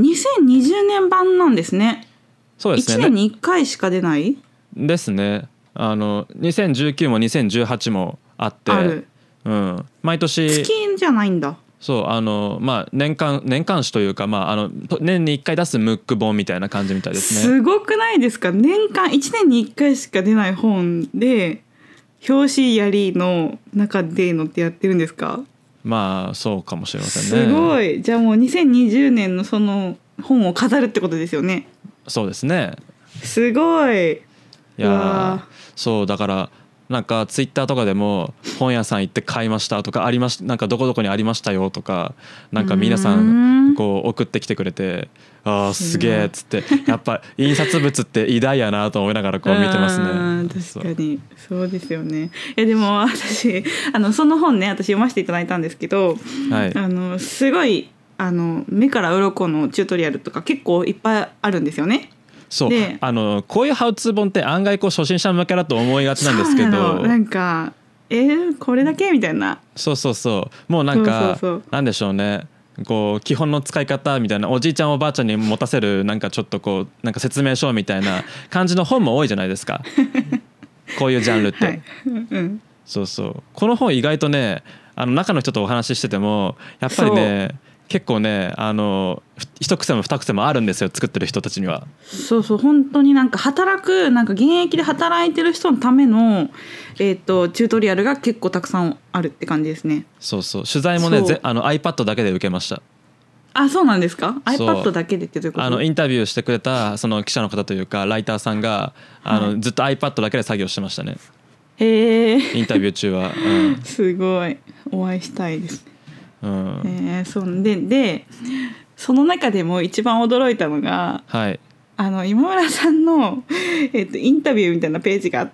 2020年版なんですね。 そうですね、 1年に1回しか出ないですね。2019も2018もあって毎年月じゃないんだ。 そうまあ年間誌というか、年に1回出すムック本みたいな感じみたいですね。 すごくないですか。年間1年に1回しか出ない本で表紙やりの中でのってやってるんですか。 まあそうかもしれませんね。 すごい。じゃあもう2020年のその本を飾るってことですよね。 そうですね。 すごい。 いやそうだからなんかツイッターとかでも本屋さん行って買いましたとかなんかどこどこにありましたよとかなんか皆さんこう送ってきてくれて、すげえっつってやっぱ印刷物って偉大やなと思いながらこう見てますね。 確かにそうですよね。でも私その本ね私読ませていただいたんですけど、すごい目から鱗のチュートリアルとか結構いっぱいあるんですよね。 そうこういうハウツー本って案外こう初心者向けだと思いがちなんですけど、 なんかこれだけみたいな。 そうもうなんかなんでしょうね、こう基本の使い方みたいなおじいちゃんおばあちゃんに持たせるなんかちょっとこうなんか説明書みたいな感じの本も多いじゃないですかこういうジャンルって、そうこの本意外とね中の人とお話ししててもやっぱりね結構ね一癖も二癖もあるんですよ作ってる人たちには。 そう本当になんかなんか現役で働いてる人のためのチュートリアルが結構たくさんあるって感じですね。 そう取材もねiPad だけで受けました。 あ、そうなんですか。 iPad だけでってどういうこと。 インタビューしてくれたその記者の方というかライターさんがずっと iPad だけで作業してましたね。インタビュー中は、 すごいお会いしたいですね。そうでその中でも一番驚いたのが、今村さんの、インタビューみたいなページがあって、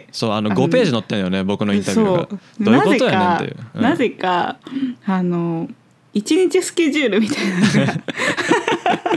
そう5ページ載ってんよね僕のインタビューが。どういうことやねんっていう、 なぜか1日スケジュールみたいなのが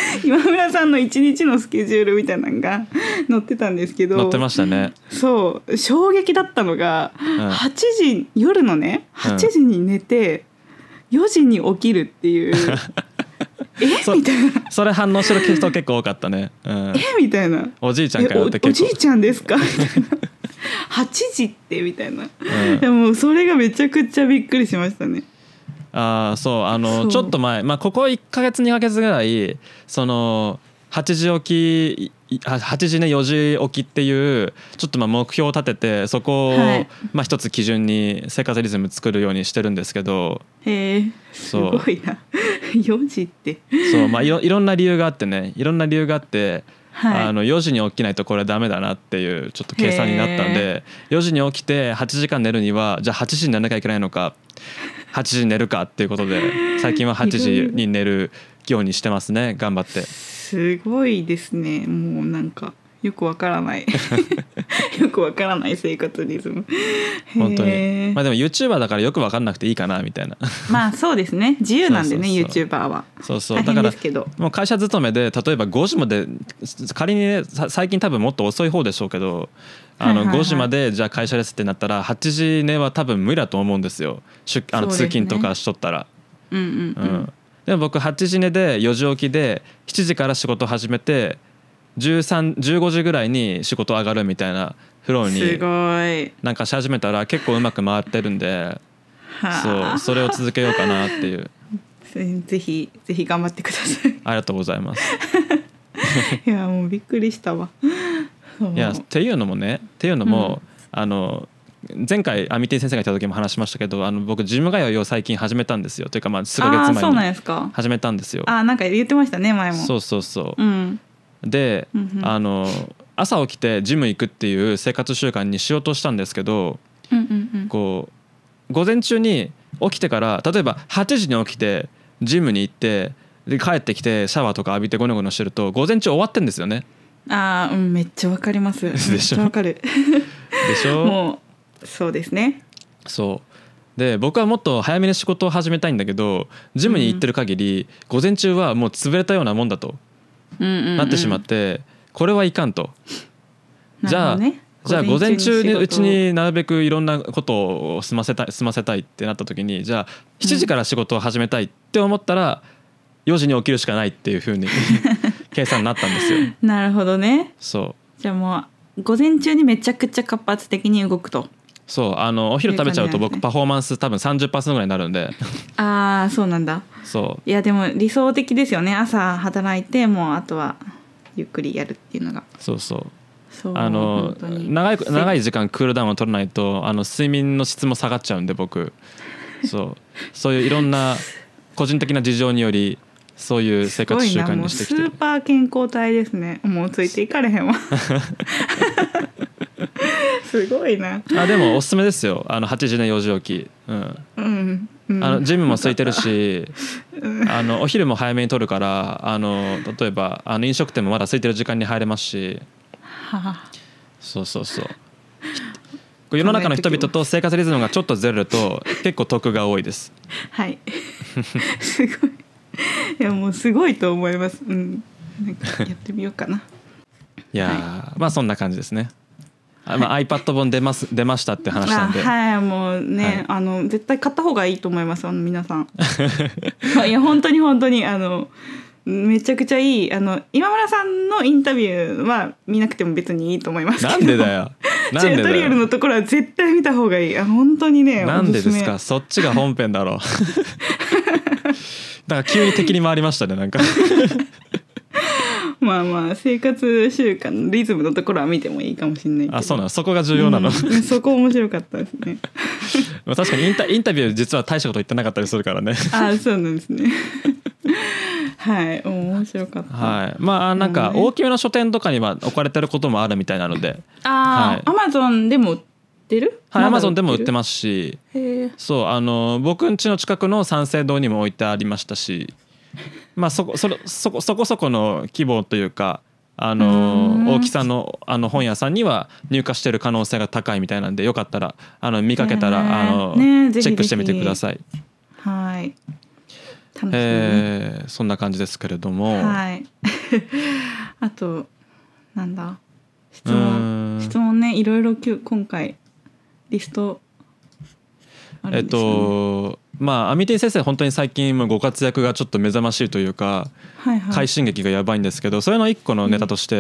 今村さんの一日のスケジュールみたいなのが載ってたんですけど、 載ってましたね。 そう衝撃だったのが、8時夜のね8時に寝て4時に起きるっていう、みたいな。 それ反応してる人結構多かったね、 みたいな。 おじいちゃんかよって結構 おじいちゃんですかみたいな8時ってみたいな、でもそれがめちゃくちゃびっくりしましたね。 そうちょっと前、ここ1ヶ月2ヶ月ぐらいその8時起き8時ね4時起きっていうちょっと目標を立ててそこを一つ基準に生活リズム作るようにしてるんですけど、 すごいな4時ってそういろんな理由があってねいろんな理由があって、4時に起きないとこれダメだなっていうちょっと計算になったんで4時に起きて8時間寝るにはじゃあ8時に寝なきゃいけないのか8時に寝るかっていうことで最近は8時に寝るようにしてますね頑張って。 すごいですね。もうなんかよくわからないよくわからない生活リズム本当に。でも YouTuber だからよくわかんなくていいかなみたいなそうですね自由なんでねYouTuber は。 そうだからもう会社勤めで例えば5時まで仮にね最近多分もっと遅い方でしょうけど5時までじゃあ会社ですってなったら8時寝は多分無理だと思うんですよ通勤とかしとったら。でも僕8時寝で4時起きで7時から仕事始めて15時ぐらいに仕事上がるみたいなフローになんかし始めたら結構うまく回ってるんでそれを続けようかなっていうぜひ頑張ってくださいありがとうございますいやもうびっくりしたわいやっていうのも、前回アミティ先生がいた時も話しましたけど僕ジム通いを最近始めたんですよというか数ヶ月前に始めたんですよ。 なんか言ってましたね前も。 そう、で、朝起きてジム行くっていう生活習慣にしようとしたんですけど、こう午前中に起きてから例えば8時に起きてジムに行ってで帰ってきてシャワーとか浴びてゴニョゴニョしてると午前中終わってんですよね。 めっちゃわかります。めっちゃわかるでしょもうそうですね。 そうで僕はもっと早めに仕事を始めたいんだけどジムに行ってる限り、午前中はもう潰れたようなもんだと、なってしまってこれはいかんと。じゃあ午前中のうちになるべくいろんなことを済ませたいってなった時にじゃあ7時から仕事を始めたいって思ったら4時に起きるしかないっていう風に計算になったんですよなるほどね。 そうじゃあもう午前中にめちゃくちゃ活発的に動くと。 そうお昼食べちゃうと僕パフォーマンス多分 30% ぐらいになるんでそうなんだ。 そういやでも理想的ですよね。朝働いてもうあとはゆっくりやるっていうのが。 そう長い時間クールダウンを取らないと睡眠の質も下がっちゃうんで僕そういういろんな個人的な事情によりそういう生活習慣にしてきてる。 スーパー健康体ですね。もうついていかれへんわすごいな。 でもおすすめですよ8時ね4時起き、ジムも空いてるしお昼も早めに取るから例えば飲食店もまだ空いてる時間に入れますしそう世の中の人々と生活リズムがちょっとずれると結構得が多いですはいすごい。いやもうすごいと思います。なんかやってみようかな。 いやそんな感じですね。iPad 本出ましたって話なんでもうね、絶対買った方がいいと思います皆さんいや本当にめちゃくちゃいい今村さんのインタビューは見なくても別にいいと思いますけど。 なんでだよチュートリアルのところは絶対見た方がいい。本当にね。 なんでですか。そっちが本編だろうだから急に敵に回りましたねなんか生活習慣のリズムのところは見てもいいかもしれないけど。 そうなの。そこが重要なの、 そこ面白かったですね確かにインタビュー実は大したこと言ってなかったりするからねそうなんですねはい面白かった。 なんか大きめの書店とかには置かれてることもあるみたいなので Amazon でも売ってる ？Amazon でも売ってますしそう僕ん家の近くの三省堂にも置いてありましたしそこそこの規模というか大きさの本屋さんには入荷してる可能性が高いみたいなんでよかったら見かけたらチェックしてみてください。 はい。 楽しみに、 そんな感じですけれども、 はいあとなんだ質問ね、いろいろ今回リストあるんですよね。 まあアミティ先生本当に最近ご活躍がちょっと目覚ましいというか、 はいはい、 快進撃がやばいんですけど、それの一個のネタとして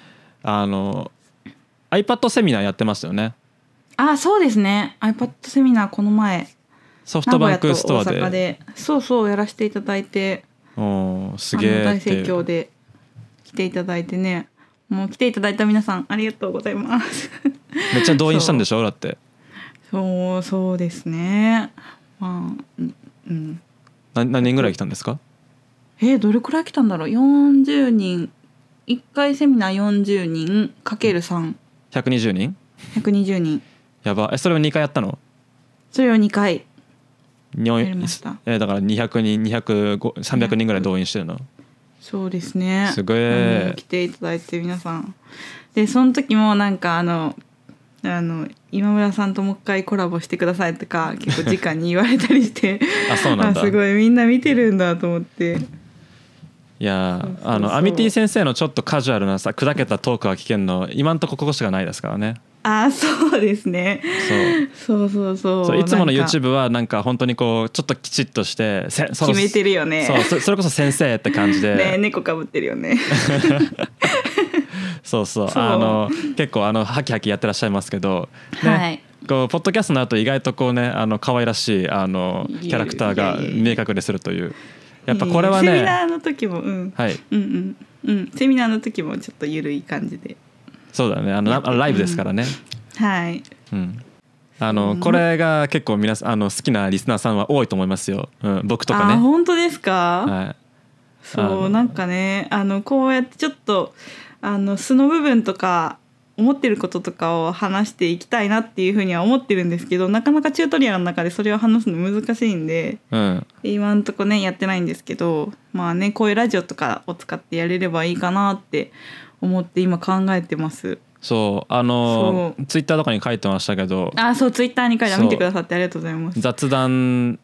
、iPad セミナーやってますよね。 そうですね、 iPad セミナーこの前ソフトバンクストアで名古屋と大阪でそうやらせていただいて、 すげえ大盛況で来ていただいてね、もう来ていただいた皆さんありがとうございますめっちゃ動員したんでしょだって。 そうですね、まあ何人ぐらい来たんですか？ どれくらい来たんだろう。40人、1回セミナー40人 ×3 120人 120人。 やば。それを2回やったの？ それを2回やりました。 だから200人300人ぐらい動員してるの？ そうですね、 すごい。 来ていただいて皆さんで、その時もなんか今村さんともう一回コラボしてくださいとか結構直に言われたりしてそうなんだ。 すごいみんな見てるんだと思って。 いやアミティ先生のちょっとカジュアルな砕けたトークは聞けるの今んとここしかないですからね。 そうですね。そういつもの YouTube はなんか本当にこうちょっときちっとして決めてるよね。 それこそ先生って感じでね、猫かぶってるよねそう結構ハキハキやってらっしゃいますけど、ね、 はい、 こうポッドキャストの後意外とこうね可愛らしいキャラクターが見え隠れするという。やっぱこれはね、 セミナーの時もはい、 セミナーの時もちょっと緩い感じで。 そうだね、ライブですからね、 はい、 これが結構皆さん好きなリスナーさんは多いと思いますよ、僕とかね。 本当ですか？ はい、 そうなんかねこうやってちょっと素の部分とか思ってることとかを話していきたいなっていうふうには思ってるんですけど、なかなかチュートリアルの中でそれを話すの難しいんで、今んとこねやってないんですけど、まあねこういうラジオとかを使ってやれればいいかなって思って今考えてます。 そうツイッターとかに書いてましたけど、 そうツイッターに書いて見てくださってありがとうございます。 雑談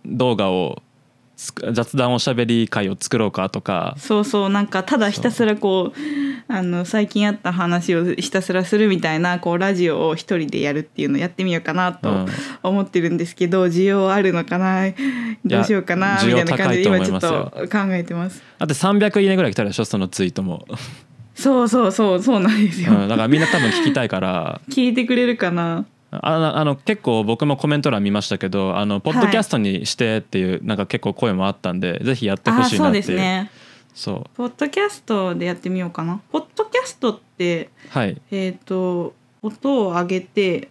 おしゃべり会を作ろうかとか、 なんかただひたすらこう最近あった話をひたすらするみたいなこうラジオを一人でやるっていうのをやってみようかなと思ってるんですけど、需要あるのかな、どうしようかなみたいな感じで今ちょっと考えてます。 だって300いいねぐらい来たでしょ、そのツイートも。 そうなんですよ、 だからみんな多分聞きたいから聞いてくれるかな。 結構僕もコメント欄見ましたけどポッドキャストにしてっていう、なんか結構声もあったんで、ぜひやってほしいなっていう。 そうですね、ポッドキャストでやってみようかな。ポッドキャストって、 はい、 音を上げて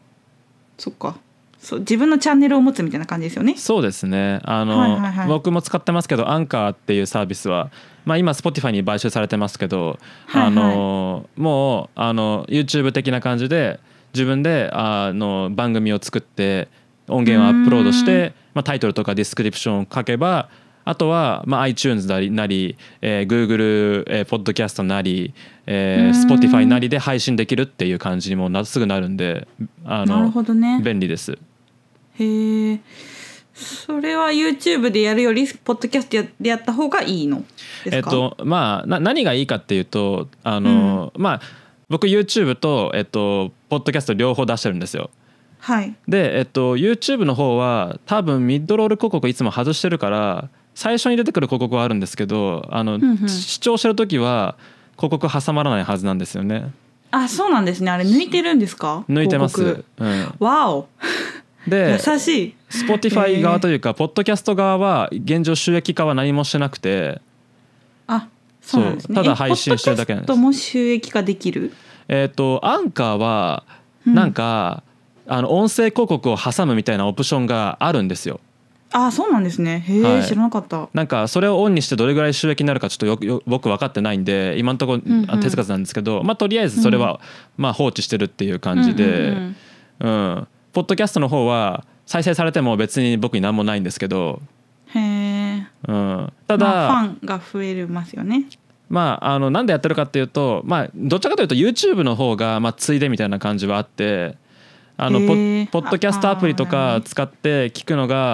自分のチャンネルを持つみたいな感じですよね。 そうですね、僕も使ってますけど、アンカーっていうサービスは、今 Spotify に買収されてますけど、もうYouTube 的な感じで自分で番組を作って音源をアップロードして、タイトルとかディスクリプションを書けば、あとはiTunes なり、Google、ポッドキャストなり、Spotify なりで配信できるっていう感じにもすぐなるんで、 なるほどね、 便利です。 へえ。それは YouTube でやるよりポッドキャストでやった方がいいのですか？ 何がいいかっていうと僕 YouTube と、ポッドキャスト両方出してるんですよ。 はい、 で、YouTube の方は多分ミッドロール広告いつも外してるから最初に出てくる広告はあるんですけど、視聴してる時は広告挟まらないはずなんですよね。 そうなんですね。あれ抜いてるんですか？ 抜いてます。 わおで優しい。 Spotify 側というか、ポッドキャスト側は現状収益化は何もしてなくて、 そうなんですね。 ただ配信してるだけなんです。 ポッドキャストも収益化できる？ アンカーはなんか、音声広告を挟むみたいなオプションがあるんですよ。 そうなんですね。知らなかった。 なんかそれをオンにしてどれぐらい収益になるかちょっと僕分かってないんで今のところ手つかずなんですけど、とりあえずそれは放置してるっていう感じで、ポッドキャストの方は再生されても別に僕に何もないんですけど、ただ、 ファンが増えますよね。 なんでやってるかっていうと、どっちかというと YouTube の方がついでみたいな感じはあって、ポッドキャストアプリとか使って聞くのが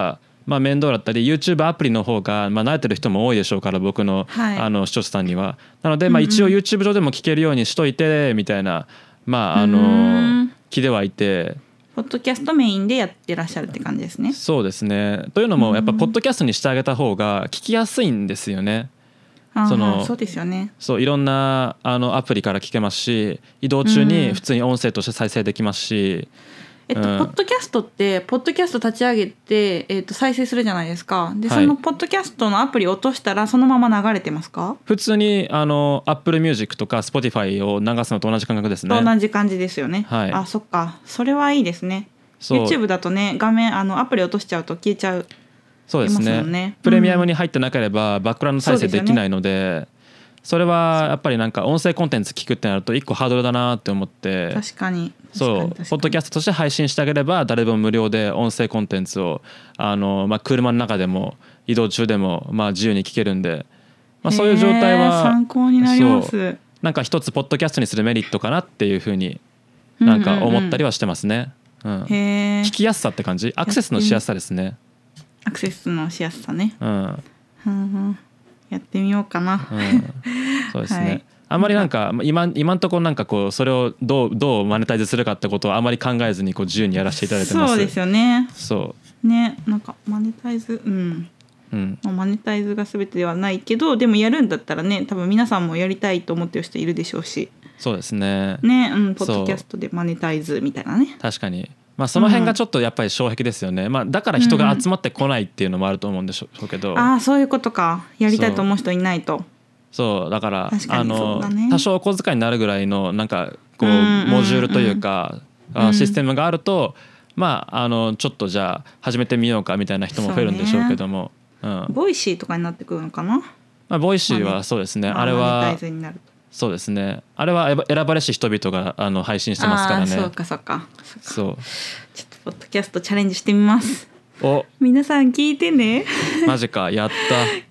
まあ、面倒だったり YouTube アプリの方がまあ慣れてる人も多いでしょうから僕の、 はい、 視聴者さんには。なのでまあ一応 YouTube 上でも聞けるようにしといてみたいな、まあ気ではいて。 ポッドキャストメインでやってらっしゃるって感じですね。 そうですね。というのもやっぱポッドキャストにしてあげた方が聞きやすいんですよね。 そうですよね。 そういろんなアプリから聞けますし移動中に普通に音声として再生できますし、 ポッドキャストってポッドキャスト立ち上げて、再生するじゃないですか。で、はい、そのポッドキャストのアプリ落としたらそのまま流れてますか？ 普通にApple Music とか Spotify を流すのと同じ感覚ですね。 同じ感じですよね、はい、あ、そっか、それはいいですね。 YouTube だとね画面アプリ落としちゃうと消えちゃう。 そうですね、プレミアムに入ってなければバックグラウンド再生できないので、それはやっぱりなんか音声コンテンツ聞くってなると一個ハードルだなって思って。 確かにそうポッドキャストとして配信してあげれば誰でも無料で音声コンテンツをまあ、車の中でも移動中でもまあ自由に聞けるんで、まあ、そういう状態は参考になります。 なんか一つポッドキャストにするメリットかなっていうふうになんか思ったりはしてますね。聞きやすさって感じ、アクセスのしやすさですね。 アクセスのしやすさね、やってみようかな、 そうですね、はい、あんまりなんか今のところなんかこうそれをどうマネタイズするかってことをあまり考えずにこう自由にやらせていただいてます。 そうですよね。 そうね、なんかマネタイズマネタイズが全てではないけどでもやるんだったらね多分皆さんもやりたいと思ってる人いるでしょうし。 そうですね。 ポッドキャストでマネタイズみたいなね。 確かに。まあ、その辺がちょっとやっぱり障壁ですよね、まあ、だから人が集まってこないっていうのもあると思うんでしょうけど、 ああそういうことか。やりたいと思う人いないと。 そうだから多少お小遣いになるぐらいのなんかこうモジュールというかシステムがあるとまあちょっとじゃあ始めてみようかみたいな人も増えるんでしょうけども、 ボイシーとかになってくるのかな。 まあ、ボイシーはそうですね、あれはマネタイズになると。 そうですね、あれは選ばれし人々が配信してますからね。 そうかそうか。 そうちょっとポッドキャストチャレンジしてみます。 お皆さん聞いてね。 マジか、やった。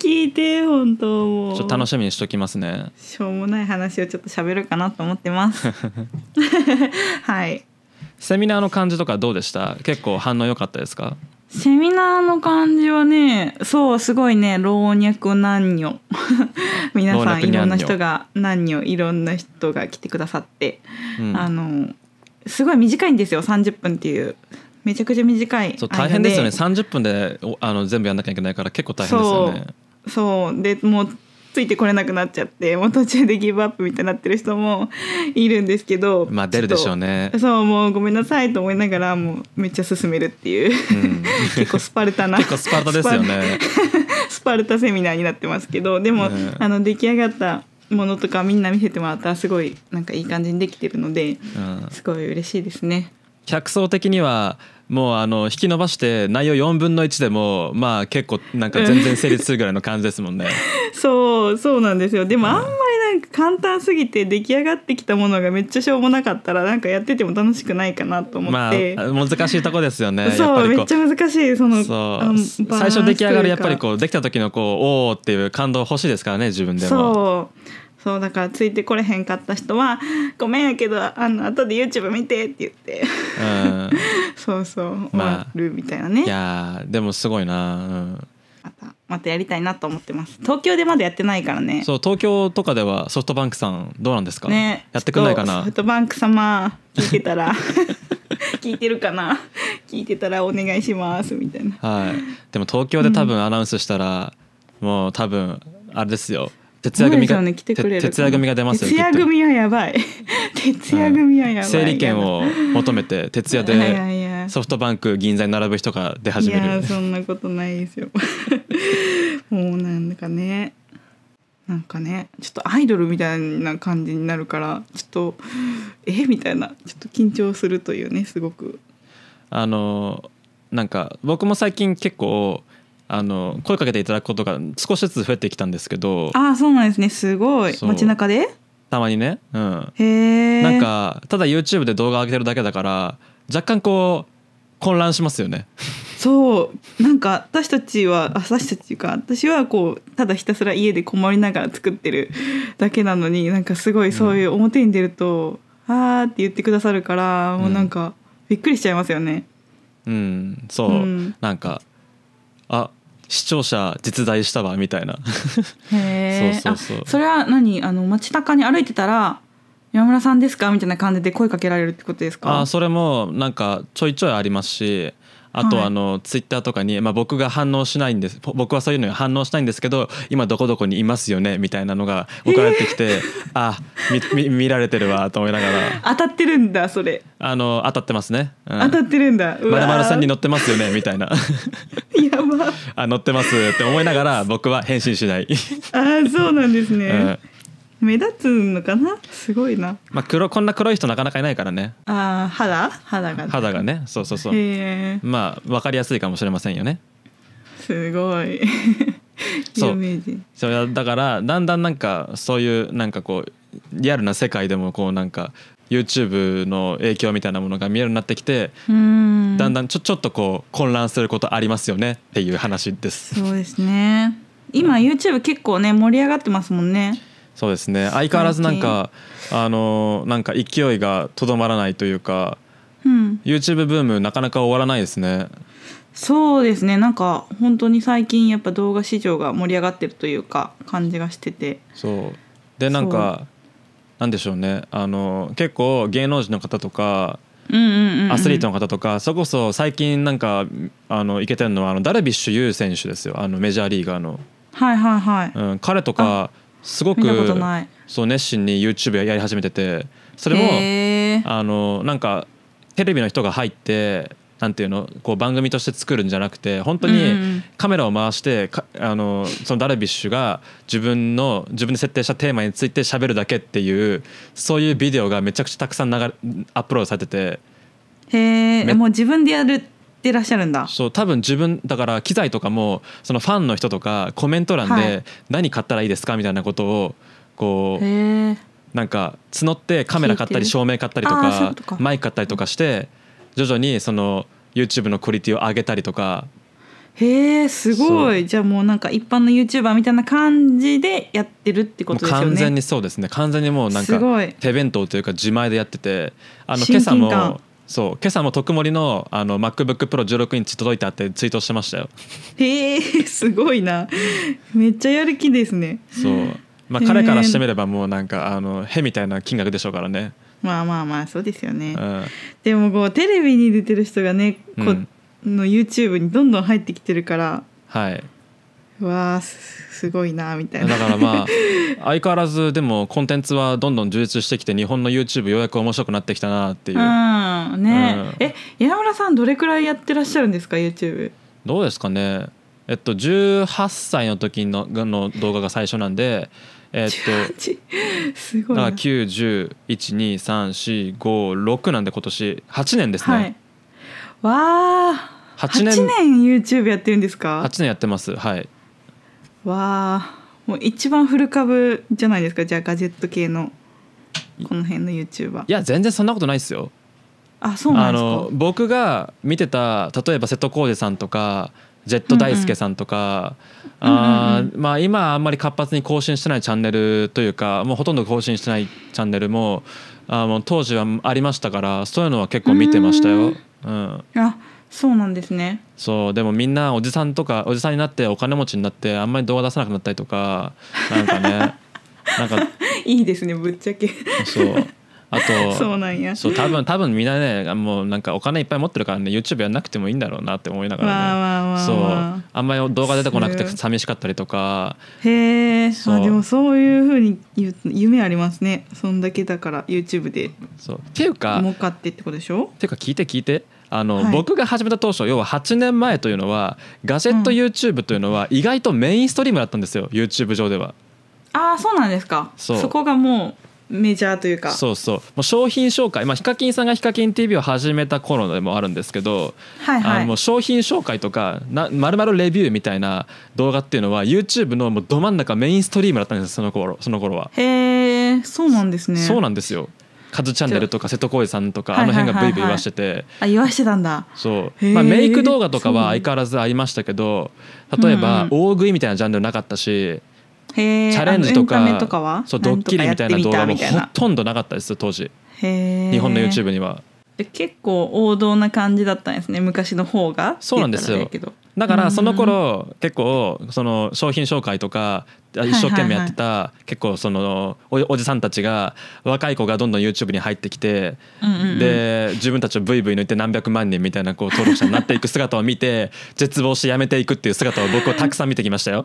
聞いて本当もうちょっと楽しみにしときますね。 しょうもない話をちょっと喋るかなと思ってますはい。 セミナーの感じとかどうでした？結構反応良かったですか？ セミナーの感じはね、そうすごいね、老若男女皆さんいろんな人がいろんな人が来てくださって、すごい短いんですよ。30分っていうめちゃくちゃ短い。 そう大変ですよね。30分で全部やんなきゃいけないから結構大変ですよね。 そうでもうついてこれなくなっちゃってもう途中でギブアップみたいになってる人もいるんですけど、 まあ出るでしょうね。 そうもうごめんなさいと思いながらもうめっちゃ進めるっていう、結構スパルタな結構スパルタですよねスパルタセミナーになってますけど、でも、出来上がったものとかみんな見せてもらったらすごいなんかいい感じにできてるので、すごい嬉しいですね。 客層的にはもう引き伸ばして内容4分の1でもまあ結構なんか全然成立するぐらいの感じですもんねそうなんですよ。でもあんまりなんか簡単すぎて出来上がってきたものがめっちゃしょうもなかったらなんかやってても楽しくないかなと思って、 まあ難しいとこですよね。 そうやっぱりめっちゃ難しい。 最初出来上がるやっぱりこうできた時のおーっていう感動欲しいですからね、自分でも。 そうだからついてこれへんかった人はごめんやけど後で YouTube 見てって言って、そう終わるみたいなね。いやでもすごいな、 またやりたいなと思ってます。東京でまだやってないからね。 そう東京とかではソフトバンクさんどうなんですか、 ね、 やってくんないかな。 ソフトバンク様聞いてたら聞いてるかな、聞いてたらお願いしますみたいな。 でも東京で多分アナウンスしたら、もう多分あれですよ、徹夜組が出ますよ。 徹夜組はやばい徹夜組はやばい、 整理券を求めて徹夜でソフトバンク銀座に並ぶ人が出始める。 いやそんなことないですよもうなんかねちょっとアイドルみたいな感じになるからちょっとみたいな、ちょっと緊張するというね。すごくなんか僕も最近結構声かけていただくことが少しずつ増えてきたんですけど。 そうなんですね。すごい。街中でたまにね、 へえ。 なんかただ YouTube で動画上げてるだけだから若干こう混乱しますよねそうなんか私たちは私はこうただひたすら家でこもりながら作ってるだけなのに、なんかすごいそういう表に出ると、あーって言ってくださるから、もうなんかびっくりしちゃいますよね。 そう、なんか視聴者実在したわみたいなへそうそうそう。 それは何街中に歩いてたら山村さんですかみたいな感じで声かけられるってことですか？ それもなんかちょいちょいありますし、あとツイッターとかに、僕が反応しないんです、僕はそういうのに反応しないんですけど今どこどこにいますよねみたいなのが送られてきて、見られてるわと思いながら当たってるんだそれ。 当たってますね、 当たってるんだ。 〇〇さんに載ってますよねみたいなやば載ってますって思いながら僕は返信しないそうなんですね、目立つのかな。すごいな。 こんな黒い人なかなかいないからね。 肌がね、そう分かりやすいかもしれませんよね。 すごい有名人。 そうだからだんだんなんかそういうなんかこうリアルな世界でもこうなんか YouTube の影響みたいなものが見えるようになってきて、だんだんちょっとこう混乱することありますよねっていう話です。 そうですね。今 YouTube 結構ね盛り上がってますもんね。 そうですね。相変わらずなんかなんか勢いがとどまらないというか、YouTube ブームなかなか終わらないですね。 そうですね。なんか本当に最近やっぱ動画市場が盛り上がってるというか感じがしてて。 そうでなんかなんでしょうね。結構芸能人の方とかアスリートの方とか、それこそ最近なんかいけてるのはダルビッシュ有選手ですよ。メジャーリーガーの。彼とかすごくそう熱心に YouTube やり始めてて、それもなんかテレビの人が入ってなんていうのこう番組として作るんじゃなくて、本当にカメラを回してそのダルビッシュが自分で設定したテーマについて喋るだけっていう、そういうビデオがめちゃくちゃたくさんアップロードされてて。 もう自分でやるってらっしゃるんだ。 そう多分自分だから機材とかもそのファンの人とかコメント欄で何買ったらいいですかみたいなことをこうなんか募ってカメラ買ったり照明買ったりとかマイク買ったりとかして徐々にその YouTube のクオリティを上げたりとか。 すごい。じゃあもうなんか一般の YouTuber みたいな感じでやってるってことですよね。 完全にそうですね。完全にもうなんか手弁当というか自前でやってて、 今朝も特盛りのMacBook Pro 16インチ届いたってツイートしてましたよ。 すごいな。めっちゃやる気ですね。 そう彼からしてみればもうなんかへみたいな金額でしょうからね。 まあそうですよね、でもこうテレビに出てる人がね、の YouTube にどんどん入ってきてるから、わあすごいなみたいな。 だから相変わらずでもコンテンツはどんどん充実してきて、日本の YouTube ようやく面白くなってきたなっていう。 山村さんどれくらいやってらっしゃるんですか YouTube？ どうですかね。18歳の時の動画が最初なんで、 すごいな。 だから9、10、1、2、3、4、5、6なんで今年8年ですね。 わあ8年 YouTube やってるんですか？ 8 年やってます。 わあもう一番フル株じゃないですか。じゃあガジェット系のこの辺の YouTuber。 いや全然そんなことないですよ。 そうなんですか。 僕が見てた例えば瀬戸康史さんとかジェット大輔さんとか、今あんまり活発に更新してないチャンネルというか、もうほとんど更新してないチャンネルももう当時はありましたから、そういうのは結構見てましたよ。 そうなんですね。 そうでもみんなおじさんになってお金持ちになってあんまり動画出さなくなったりとかなんかねなんかいいですねぶっちゃけ。 そうあとそうなんや。 そう多分みんなねもうなんかお金いっぱい持ってるからね YouTube やんなくてもいいんだろうなって思いながらね。そうあんまり動画出てこなくて寂しかったりとか。 でもそういう風に夢ありますね。そんだけだから YouTube でっていうか儲かってってことでしょ。 っていうか聞いて僕が始めた当初要は8年前というのはガジェット YouTube というのは意外とメインストリームだったんですよ YouTube 上では。 そうなんですか。そこがもうメジャーというか。 もう商品紹介、ヒカキンさんがヒカキン TV を始めた頃でもあるんですけど、もう商品紹介とかまるまるレビューみたいな動画っていうのは YouTube のもうど真ん中メインストリームだったんですその頃は。 そうなんですね。 そうなんですよ。カズチャンネルとか瀬戸康史さんとか辺がブイブイ言わしてて、 言わしてたんだ。 メイク動画とかは相変わらずありましたけど、例えば大食いみたいなジャンルなかったし、チャレンジとかドッキリみたいな動画もほとんどなかったです当時日本の YouTube には。 結構王道な感じだったんですね昔の方が。 そうなんですよ。 だからその頃結構その商品紹介とか一生懸命やってた結構そのおじさんたちが若い子がどんどん YouTube に入ってきて、で自分たちをブイブイ抜いて何百万人みたいなこう登録者になっていく姿を見て絶望してやめていくっていう姿を僕はたくさん見てきましたよ。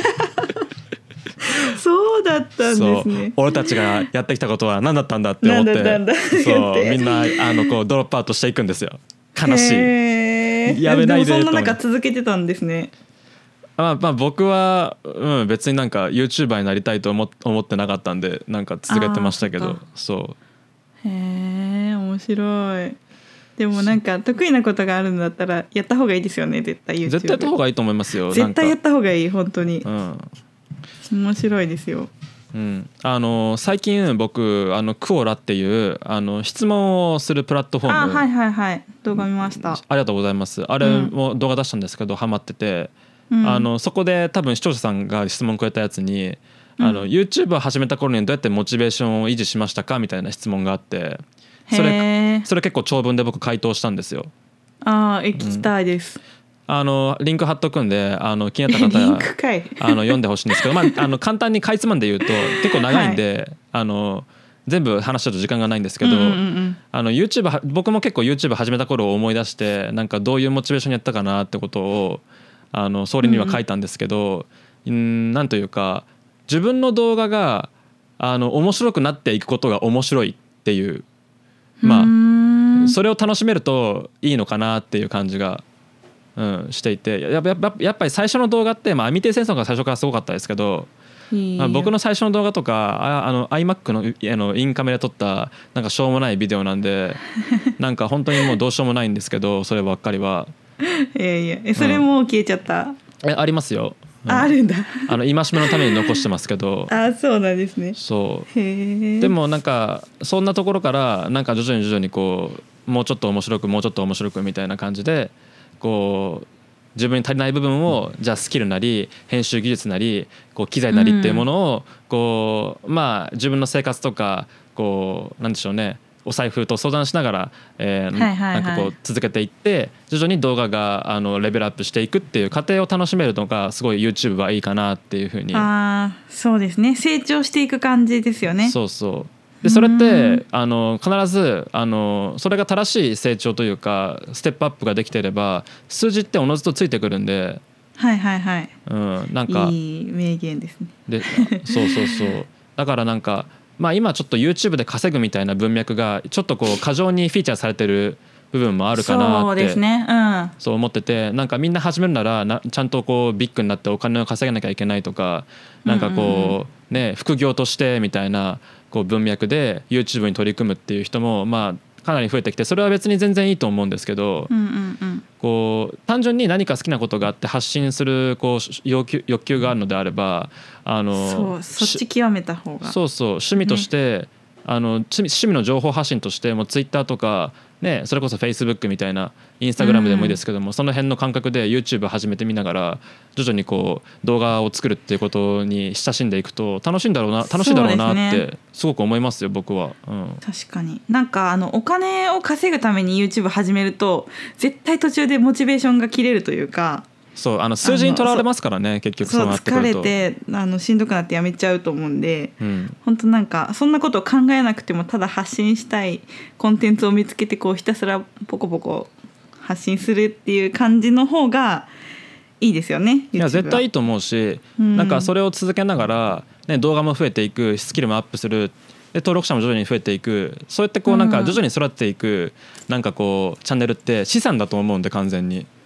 そうだったんですね。 俺たちがやってきたことは何だったんだって思ってそうみんなこうドロップアウトしていくんですよ。悲しい。やめないで。 でもそんな中続けてたんですね。 まあ僕は、別になんか YouTuber になりたいと思ってなかったんでなんか続けてましたけど。そうへえ面白い。でもなんか得意なことがあるんだったらやった方がいいですよね。絶対 YouTube 絶対やった方がいいと思いますよ。 絶対やった方がいい本当に、面白いですよ。 最近僕クオラっていう質問をするプラットフォーム、 はいはいはい動画見ました。 ありがとうございます。あれも動画出したんですけどハマってて、そこで多分視聴者さんが質問くれたやつにYouTube を始めた頃にどうやってモチベーションを維持しましたかみたいな質問があって、それ結構長文で僕回答したんですよ。 聞きたいです。 リンク貼っとくんで気になった方は読んでほしいんですけど、簡単にかいつまんで言うと結構長いんで、全部話しちゃうと時間がないんですけど、YouTube 僕も結構 YouTube 始めた頃を思い出してなんかどういうモチベーションやったかなってことを総理には書いたんですけど、なんというか自分の動画が面白くなっていくことが面白いっていう、それを楽しめるといいのかなっていう感じがしていて、やっぱり最初の動画って網手戦争が最初からすごかったですけど、僕の最初の動画とかiMac のインカメで撮ったなんかしょうもないビデオなんでなんか本当にもうどうしようもないんですけどそればっかりは。 それも消えちゃった？ ありますよ。 あるんだ。 戒めのために残してますけど。 そうなんですね。 そうでもなんかそんなところからなんか徐々にこうもうちょっと面白くみたいな感じでこう自分に足りない部分をじゃあスキルなり編集技術なりこう機材なりっていうものをこう自分の生活とかこうなんでしょうねお財布と相談しながらなんかこう続けていって徐々に動画がレベルアップしていくっていう過程を楽しめるのがすごい YouTube はいいかなっていうふうに。 そうですね成長していく感じですよね。 そうでそれって必ずそれが正しい成長というかステップアップができていれば数字っておのずとついてくるんで、なんかいい名言ですね。 でそうだからなんか今ちょっと YouTube で稼ぐみたいな文脈がちょっとこう過剰にフィーチャーされてる部分もあるかなってそう思ってて、なんかみんな始めるならちゃんとこうビッグになってお金を稼がなきゃいけないとかなんかこうね副業としてみたいなこう文脈で YouTube に取り組むっていう人もかなり増えてきて、それは別に全然いいと思うんですけど、こう単純に何か好きなことがあって発信するこう欲求があるのであればそっち極めた方が趣味として、趣味の情報発信としてもう Twitter とかね、それこそ Facebook みたいな Instagram でもいいですけども、その辺の感覚で YouTube 始めてみながら徐々にこう動画を作るっていうことに親しんでいくと楽しいだろうなってすごく思いますよ僕は。 確かになんかお金を稼ぐために YouTube 始めると絶対途中でモチベーションが切れるというか、 数字にとらわれますからね結局そうなってくると。 疲れてしんどくなってやめちゃうと思うんで、本当なんかそんなことを考えなくてもただ発信したいコンテンツを見つけてこうひたすらポコポコ発信するっていう感じの方がいいですよね。 いや絶対いいと思うし、なんかそれを続けながら、動画も増えていくスキルもアップするで登録者も徐々に増えていく、そうやってこうなんか徐々に育っていくなんかこうチャンネルって資産だと思うんで完全に。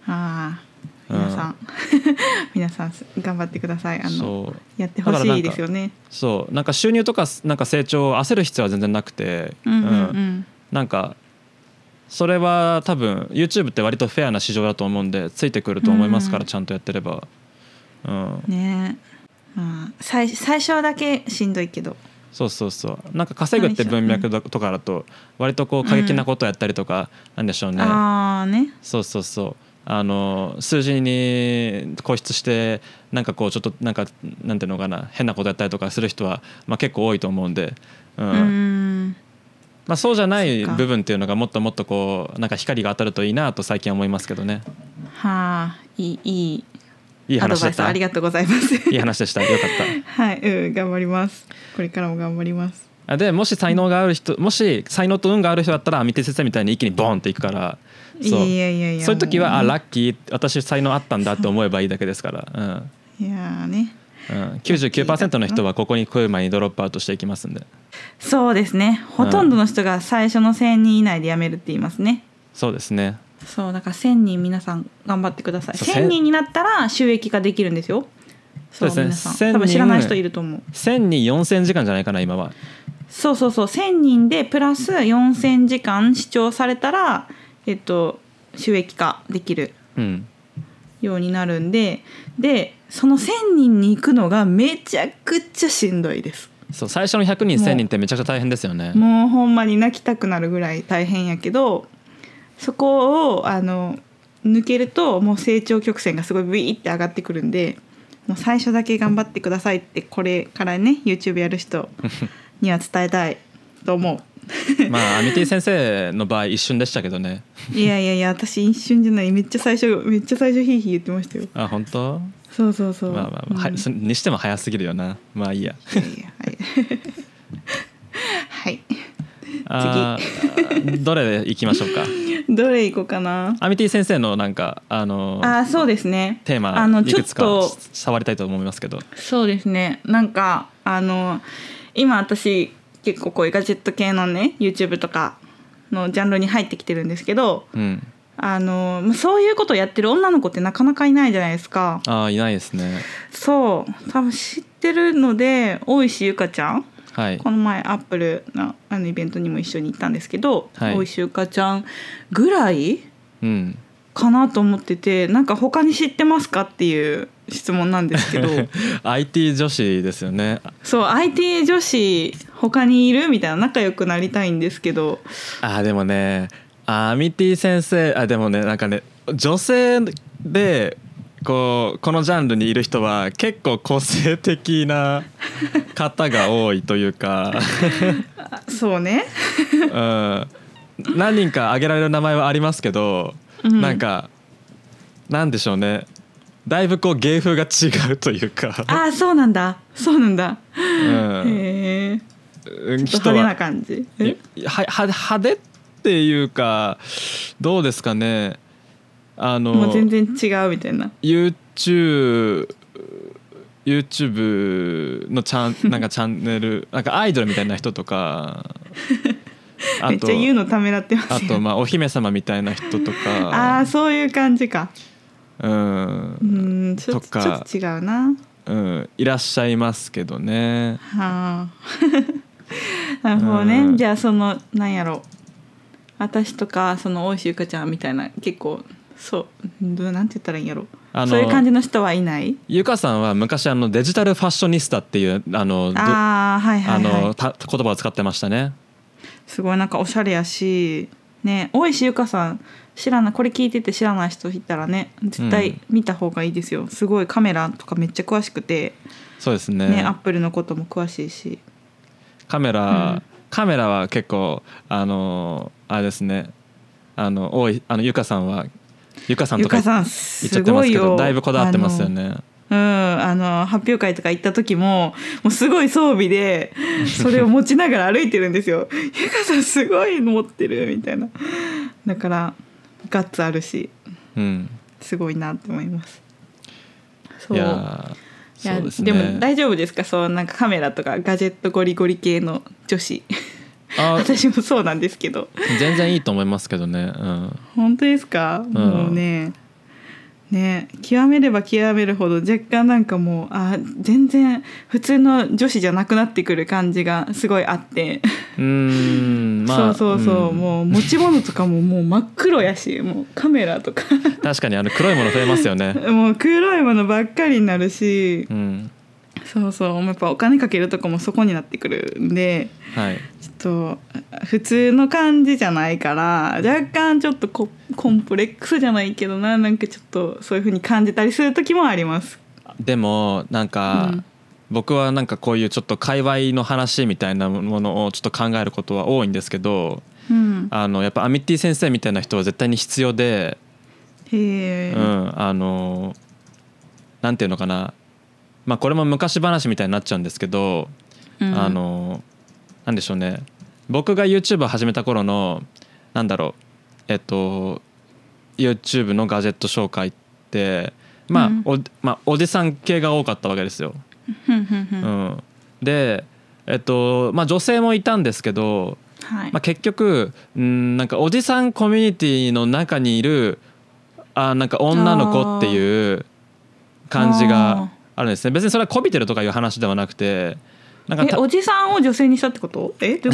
皆さん頑張ってください。やってほしいですよね。 なんか収入とかなんか成長を焦る必要は全然なくて、なんかそれは多分 YouTube って割とフェアな市場だと思うんでついてくると思いますから、ちゃんとやってれば。 最初だけしんどいけどなんか稼ぐって文脈とかだと割とこう過激なことをやったりとかなんでしょうね。数字に固執してなんかこうちょっとなんていうのかな変なことやったりとかする人は結構多いと思うんで、そうじゃない部分っていうのがもっともっとこうなんか光が当たるといいなと最近思いますけどね。 いい話だった。 ありがとうございます。 いい話でした。よかった。 はい、頑張ります。これからも頑張ります。 でもし才能がある人、もし才能と運がある人だったらアミティ先生みたいに一気にボンっていくから、そういう時はラッキー、私才能あったんだって思えばいいだけですから。 いやね、 99% の人はここに来る前にドロップアウトしていきますんで。 そうですね、ほとんどの人が最初の1000人以内で辞めるって言いますね。 そうですね。 そうだから1000人皆さん頑張ってください。1000人になったら収益化できるんですよ。 そうですね、 皆さん多分知らない人いると思う。 1000人4000時間じゃないかな今は。 そう1000人でプラス4000時間視聴されたら、収益化できるようになるんで、その1000人に行くのがめちゃくちゃしんどいです。 そう、最初の100人1000人ってめちゃくちゃ大変ですよね。 もうほんまに泣きたくなるぐらい大変やけど、そこを抜けるともう成長曲線がすごいビーって上がってくるんで、もう最初だけ頑張ってくださいって、これからね YouTube やる人には伝えたいと思う。 まあアミティ先生の場合一瞬でしたけどね。 いや私一瞬じゃない、めっちゃ最初ヒーヒー言ってましたよ。 あ、本当？ そうまあ、にしても早すぎるよな。まあいいや。はい次どれでいきましょうか。 どれいこうかな。 アミティ先生のなんかそうですね、 テーマいくつか触りたいと思いますけど。 そうですね、なんか今私結構こういうガジェット系のね YouTube とかのジャンルに入ってきてるんですけど、そういうことをやってる女の子ってなかなかいないじゃないですか。 いないですね。 そう多分知ってるので、大石ゆかちゃん、 はい、 この前アップルのイベントにも一緒に行ったんですけど、 はい、 大石ゆかちゃんぐらい、かなと思ってて、なんか他に知ってますかっていう質問なんですけど IT 女子ですよね。 そう IT 女子他にいるみたいな、仲良くなりたいんですけど。 でもね、アミティ先生でもね、なんかね、女性でこのジャンルにいる人は結構個性的な方が多いというかそうね何人か挙げられる名前はありますけど、なんかなんでしょうね、だいぶこう芸風が違うというかそうなんだへえ、派手な感じ。 派手っていうか、どうですかね、 もう全然違うみたいな。 YouTube のなんかチャンネルなんかアイドルみたいな人とかめっちゃ言うのためらってますよ。 あとお姫様みたいな人とかそういう感じか。 ちょっと違うな。 いらっしゃいますけどね。 なるほどね。じゃあなんやろ、私とか大石ゆかちゃんみたいな、結構なんて言ったらいいんやろ、そういう感じの人はいない？ ゆかさんは昔デジタルファッショニスタっていう言葉を使ってましたね。すごいなんかおしゃれやしね。大石ゆかさん知らない、これ聞いてて知らない人いたらね、絶対見た方がいいですよ。すごいカメラとかめっちゃ詳しくて。 そうですね。 アップルのことも詳しいし。 カメラは結構あれですね、ゆかさんはゆかさんとか言っちゃってますけど、だいぶこだわってますよね。 発表会とか行った時もうすごい装備でそれを持ちながら歩いてるんですよ。ゆかさんすごい持ってるみたいな。だからガッツあるし、すごいなって思います。そうですね。でも大丈夫ですか、なんかカメラとかガジェットゴリゴリ系の女子私もそうなんですけど。 全然いいと思いますけどね。 本当ですか？もうね極めれば極めるほど若干なんかもう全然普通の女子じゃなくなってくる感じがすごいあってそう、もう持ち物とかももう真っ黒やし、もうカメラとか確かに黒いもの増えますよね。 もう黒いものばっかりになるし、やっぱお金かけるとこもそこになってくるんで、ちょっと普通の感じじゃないから若干ちょっとコンプレックスじゃないけどなんかちょっとそういう風に感じたりする時もあります。 でもなんか、僕はなんかこういうちょっと界隈の話みたいなものをちょっと考えることは多いんですけど、やっぱアミッティ先生みたいな人は絶対に必要で、 へー、なんていうのかな、まあこれも昔話みたいになっちゃうんですけど、なんでしょうね、僕が YouTube を始めた頃のなんだろう、YouTube のガジェット紹介ってまあおじさん系が多かったわけですよ。でまあ女性もいたんですけど、 はい、 まあ、結局なんかおじさんコミュニティの中にいるなんか女の子っていう感じがあるんですね。別にそれはこびてるとかいう話ではなくて、なんかおじさんを女性にしたってこと？違う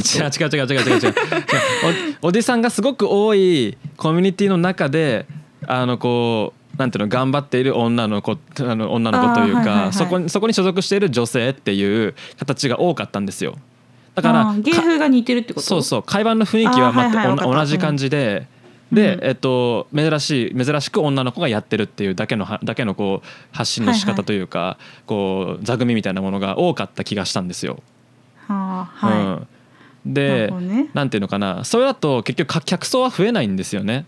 おじさんがすごく多いコミュニティの中でこうなんていうの、頑張っている女の子というか、そこに所属している女性っていう形が多かったんしよ。だから芸風が似てるってこと？ そうそう、会話の雰囲気は同じ感じで、で、珍しく女の子がやってるっていうだけのこう発信の仕方というか、こう座組みたいなものが多かった気がしたんですよ。で、なんていうのかな、それだと結局客層は増えないんですよね。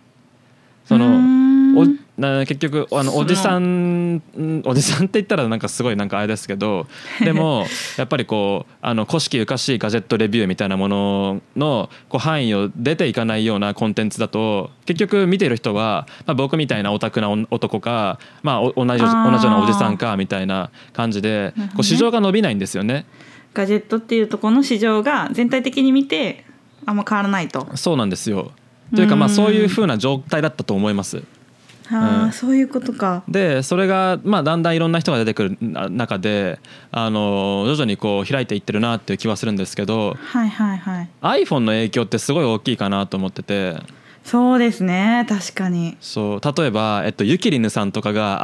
結局おじさんって言ったらなんかすごいなんかあれですけど、でもやっぱりこう古式ゆかしいガジェットレビューみたいなもののこう範囲を出ていかないようなコンテンツだと、結局見てる人は、まあ、僕みたいなオタクな男か、まあ、同じようなおじさんかみたいな感じで、こう市場が伸びないんですよね。 ガジェットっていうところの市場が全体的に見てあんま変わらないと。 そうなんですよ。というか、まあそういう風な状態だったと思います。 そういうことか。 でそれがまあだんだんいろんな人が出てくる中で徐々にこう開いていってるなっていう気はするんですけど、iPhone の影響ってすごい大きいかなと思ってて。 そうですね、確かに。 そう、例えば、ゆきりぬさんとかが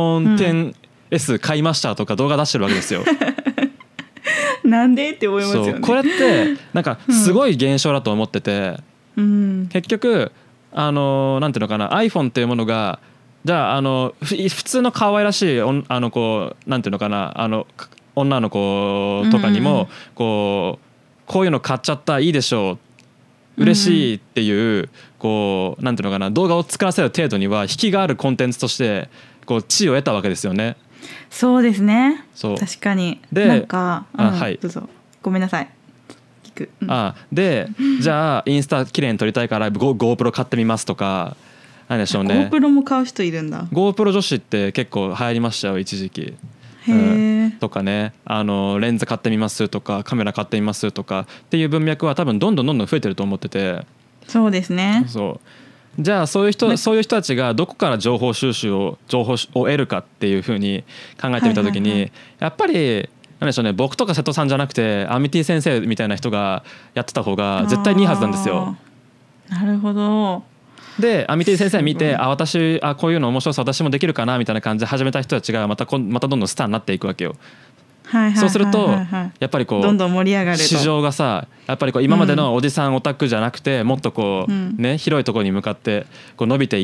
iPhone10S 買いましたとか動画出してるわけですよ。 なんでって思いますよね。 そう、これってなんかすごい現象だと思ってて、結局なんていうのかな、 iPhone っていうものがじゃあ普通の可愛らしいこうなんていうのかな、女の子とかにもこういうの買っちゃったいいでしょう嬉しいっていうこうなんていうのかな、動画を作らせる程度には引きがあるコンテンツとしてこう地位を得たわけですよね。 そうですね。 そう確かに。 でなんか、 はい、 どうぞ。ごめんなさい。 でじゃあインスタ綺麗に撮りたいから GoPro 買ってみますとか、なんでしょうね。 GoPro も買う人いるんだ。 GoPro 女子って結構流行りましたよ一時期。とかね、レンズ買ってみますとかカメラ買ってみますとかっていう文脈は多分どんどん増えてると思ってて。 そうですね。 そうじゃあそういう人たちがどこから情報を得るかっていうふうに考えてみた時に、やっぱりなんでしょうね、僕とか瀬戸さんじゃなくてアミティ先生みたいな人がやってた方が絶対にいいはずなんですよ。 なるほど。 でアミティ先生見て私こういうの面白そう、私もできるかなみたいな感じで始めた人たちがまたどんどんスターになっていくわけよ。そうするとやっぱりこうどんどん盛り上がると市場がさ、やっぱりこう今までのおじさんオタクじゃなくてもっとこうね、広いところに向かってこう伸びていって、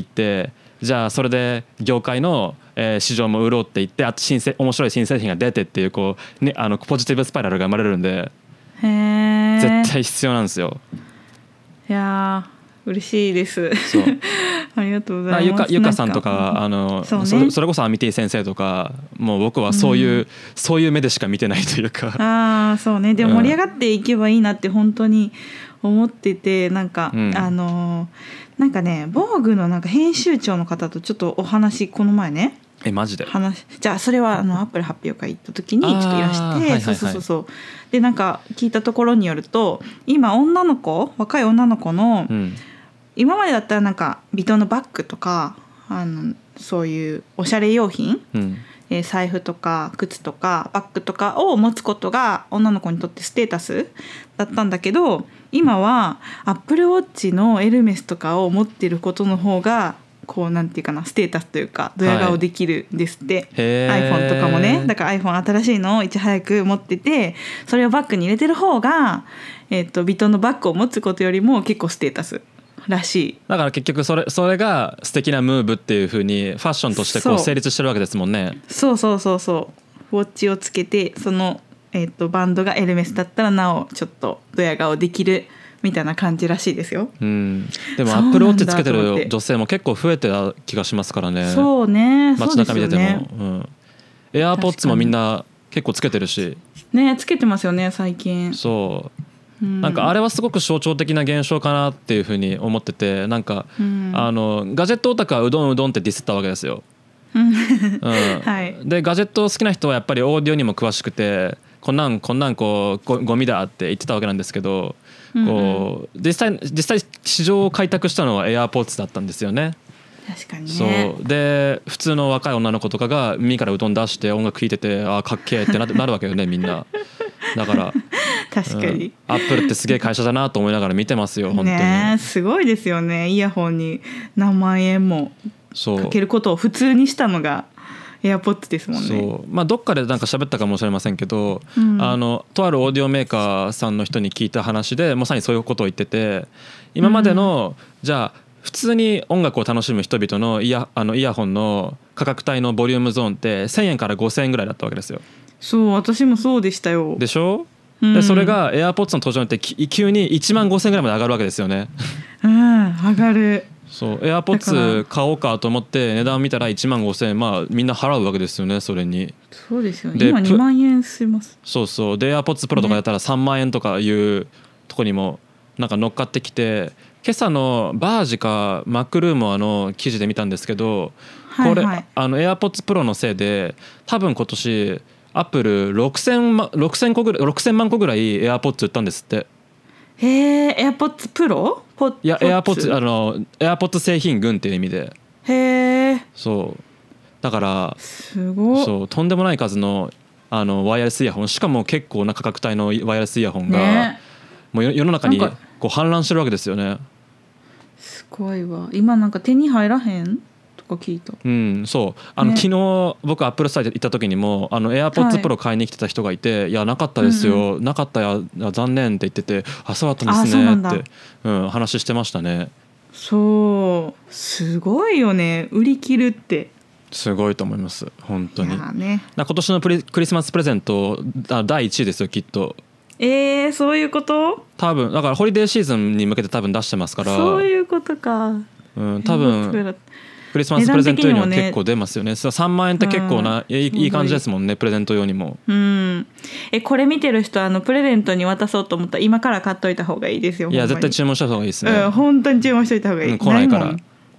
じゃあそれで業界の市場も潤っていって、面白い新製品が出てっていうこう、ね、ポジティブスパイラルが生まれるんで、絶対必要なんですよ。 いや嬉しいです。 そうありがとうございます。 ゆかさんとかそれこそアミティ先生とか、もう僕はそういう目でしか見てないというか。 そうね。でも盛り上がっていけばいいなって本当に思ってて、なんか、なんかね、防具のなんか編集長の方とちょっとお話この前ね。 マジで？ じゃあそれはアップル発表会行った時にちょっといらして、そうでなんか聞いたところによると、今若い女の子の、今までだったらなんかヴィトンのバッグとかそういうおしゃれ用品、財布とか靴とかバッグとかを持つことが女の子にとってステータスだったんだけど、今はアップルウォッチのエルメスとかを持ってることの方がこうなんていうかな、ステータスというかドヤ顔できるんですって、iPhone とかもね。だから iPhone 新しいのをいち早く持ってて、それをバッグに入れてる方がヴィトンのバッグを持つことよりも結構ステータスらしい。 だから結局それが素敵なムーブっていう風にファッションとしてこう成立してるわけですもんね。 そうウォッチをつけてその、バンドがエルメスだったらなおちょっとドヤ顔できるみたいな感じらしいですよ。 でもアップルウォッチつけてる女性も結構増えてた気がしますからね。 そうね、 街中見てても、エアポッツもみんな結構つけてるしね、つけてますよね最近。 そう、なんかあれはすごく象徴的な現象かなっていうふうに思ってて、なんか、ガジェットオタクはうどんうどんってディスったわけですよ。はい、でガジェット好きな人はやっぱりオーディオにも詳しくてこんなんこうゴミだって言ってたわけなんですけど、こう実際市場を開拓したのは AirPods だったんですよね。 確かにね。 そうで普通の若い女の子とかが耳からうどん出して音楽聴いててかっけーってなるわけよねみんな。だから確かに、 アップルってすげえ会社だなと思いながら見てますよ本当に。 ね、すごいですよね。イヤホンに何万円もかけることを普通にしたのがAirPods ですもんね。 そう、まあ、どっかでなんか喋ったかもしれませんけど、とあるオーディオメーカーさんの人に聞いた話でまさにそういうことを言ってて、今までの、じゃあ普通に音楽を楽しむ人々のイヤホンの価格帯のボリュームゾーンって1000円から5000円ぐらいだったわけですよ。 そう私もそうでしたよ。 でしょ、でそれが AirPods の登場によって急に1万5000円ぐらいまで上がるわけですよね。 上がる。 そう AirPods 買おうかと思って値段見たら1万5000円、まあみんな払うわけですよねそれに。 そうですよね。今2万円します。 そうで AirPods Pro とかやったら3万円とかいうとこにもなんか乗っかってきて、今朝のバージかマックルーモアの記事で見たんですけど、これ、AirPods Pro のせいで多分今年アップル6000万個ぐらい AirPods 売ったんですって。 へえ、AirPods Pro？ いや AirPods 製品群っていう意味で。 へえ。 そうだからすごい。 そうとんでもない数のワイヤレスイヤホン、しかも結構な価格帯のワイヤレスイヤホンが、もう世の中にこう氾濫してるわけですよね。 すごいわ。今なんか手に入らへんとか聞いた。 そう昨日僕アップルスタイル行った時にもAirPods Pro 買いに来てた人がいて、いやなかったですよ、なかったや残念って言ってて、そうだったんですねって、話してましたね。 そうすごいよね、売り切るってすごいと思います本当に。 ね、 今年のクリスマスプレゼント第1位ですよきっと。 そういうこと？ 多分だからホリデーシーズンに向けて多分出してますから。 そういうことか。 多分クリスマスプレゼント用には結構出ますよね。3万円って結構いい感じですもんね、プレゼント用にも。 これ見てる人プレゼントに渡そうと思ったら今から買っといた方がいいですよ。 いや絶対注文した方がいいですね。 本当に注文しといた方がいい。 来ないから。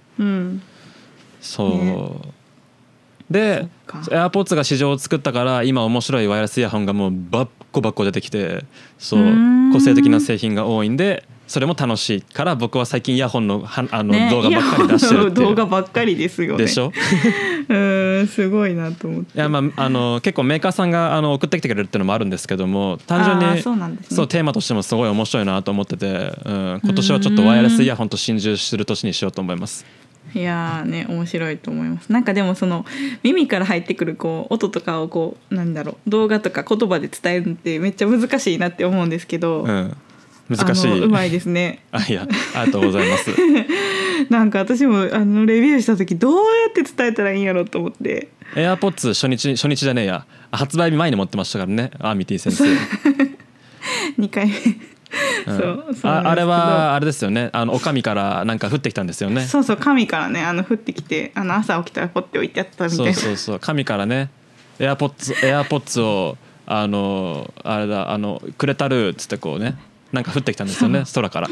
そう、ね、で AirPods が市場を作ったから今面白いワイヤレスイヤホンがもうバッコ出てきて、そう個性的な製品が多いんでそれも楽しいから僕は最近イヤホンの動画ばっかり出してるっていう。 動画ばっかりですよね。 でしょすごいなと思って。 いや、結構メーカーさんが送ってきてくれるっていうのもあるんですけども、単純にそうテーマとしてもすごい面白いなと思ってて、今年はちょっとワイヤレスイヤホンと心中する年にしようと思います。 いやね面白いと思います。なんかでもその耳から入ってくる音とかを動画とか言葉で伝えるのってめっちゃ難しいなって思うんですけど、 難しい。 うまいですね。 いやありがとうございます。 なんか私もレビューした時どうやって伝えたらいいんやろと思って。 AirPods 初日じゃねえや発売日前に持ってましたからね、アーミティ先生。 2回目。 あれはあれですよね、お上からなんか降ってきたんですよね。 そう神からね降ってきて朝起きたらポッて置いてあったみたいな。 そう神からね AirPods をあれだくれたるっつってこうねなんか降ってきたんですよね空から。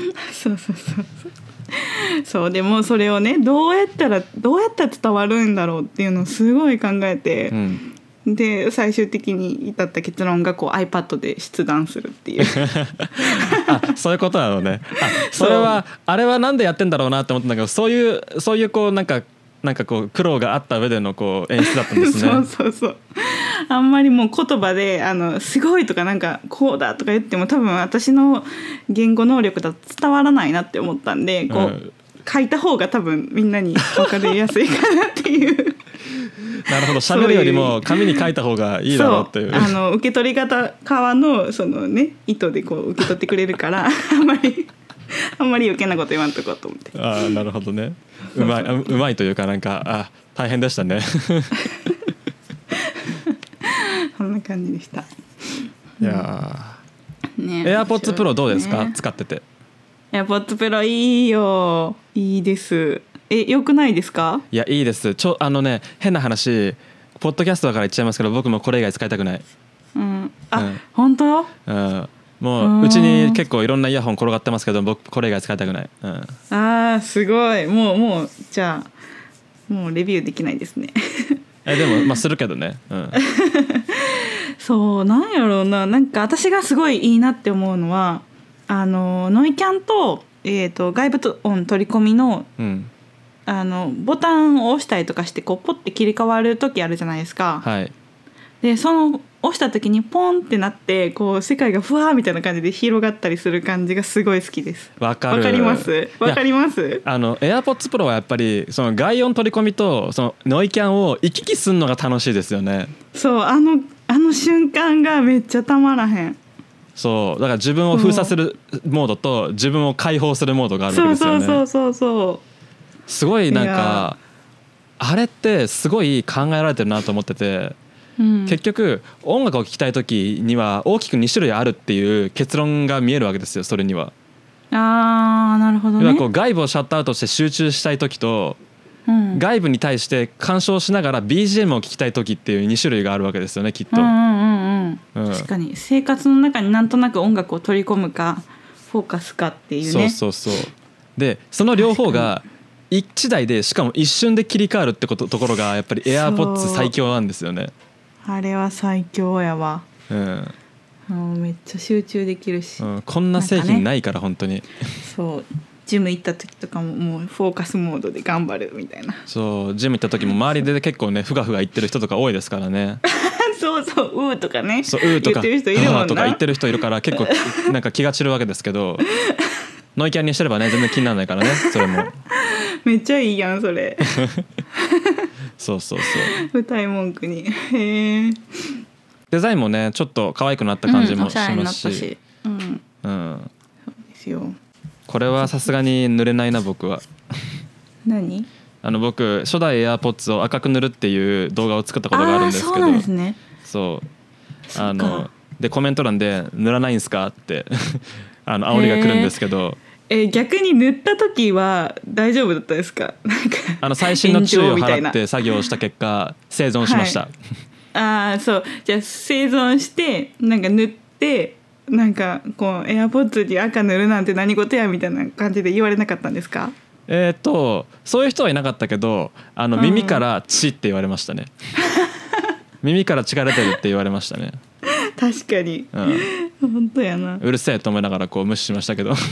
そうでもそれをねどうやったら伝わるんだろうっていうのをすごい考えて、で最終的に至った結論がiPad で筆談するっていう。 そういうことなのね。それはあれはなんでやってんだろうなって思ったんだけど、そういうなんか苦労があった上での演出だったんですね。 そうあんまりもう言葉ですごいとかなんかこうだとか言っても多分私の言語能力だと伝わらないなって思ったんで書いた方が多分みんなに分かりやすいかなっていう。 なるほど、喋るよりも紙に書いた方がいいだろうっていう。 受け取り方側のそのね意図で受け取ってくれるからあんまり余計なこと言わんとこうと思って。 なるほどね。うまいというかなんか大変でしたね。 こんな感じでした。 いや、AirPods Pro どうですか、使ってて。 AirPods Pro いいよ。いいです。良くないですか？ いやいいです。変な話、ポッドキャストだから言っちゃいますけど、僕もこれ以外使いたくない。 本当？ もううちに結構いろんなイヤホン転がってますけど、僕これ以外使いたくない。 すごい。もうじゃあもうレビューできないですね。 でもするけどね。 そうなんやろうな。なんか私がすごいいいなって思うのはノイキャンと、外部音取り込みの、ボタンを押したりとかしてこうポッて切り替わる時あるじゃないですか。 はい。 でその押した時にポンってなってこう世界がふわーみたいな感じで広がったりする感じがすごい好きです。 わかります。 AirPods Pro はやっぱりその外音取り込みとそのノイキャンを行き来するのが楽しいですよね。 そうあの瞬間がめっちゃたまらへん。 そうだから自分を封鎖するモードと自分を解放するモードがあるわけですよね。そうすごいなんかあれってすごい考えられてるなと思ってて、結局音楽を聴きたい時には大きく2種類あるっていう結論が見えるわけですよ。それにはなるほどね。 こう外部をシャットアウトして集中したい時と、外部に対して干渉しながら BGM を聴きたい時っていう2種類があるわけですよね、きっと。確かに生活の中になんとなく音楽を取り込むかフォーカスかっていうね。 そうでその両方が1台でしかも一瞬で切り替わるってところがやっぱり AirPods 最強なんですよね。 あれは最強やわ。めっちゃ集中できるし、 こんな製品ないから本当に。 そうジム行った時とかももうフォーカスモードで頑張るみたいな。 そうジム行った時も周りで結構ねふがふが言ってる人とか多いですからね。 そううーとかね、 そううーとか言ってる人いるもんなとか言ってる人いるから結構なんか気が散るわけですけどノイキャンにしてればね全然気にならないからね。それもめっちゃいいやんそれ。 そう歌い文句に。へー。 デザインもねちょっと可愛くなった感じもしますし、 そうですよ。 これはさすがに塗れないな僕は。 何？ 僕初代 AirPods を赤く塗るっていう動画を作ったことがあるんですけど、 そうなんですね。 そうでコメント欄で塗らないんすかって煽りが来るんですけど、 逆に塗った時は大丈夫だったですか？なんか最新の注意を払って作業した結果生存しました。 そうじゃあ生存してなんか塗ってなんかこう AirPods に赤塗るなんて何事やみたいな感じで言われなかったんですか？ そういう人はいなかったけど耳から血って言われましたね。耳から血が出てるって言われましたね。 確かに、本当やな。 うるせえと思いながらこう無視しましたけど。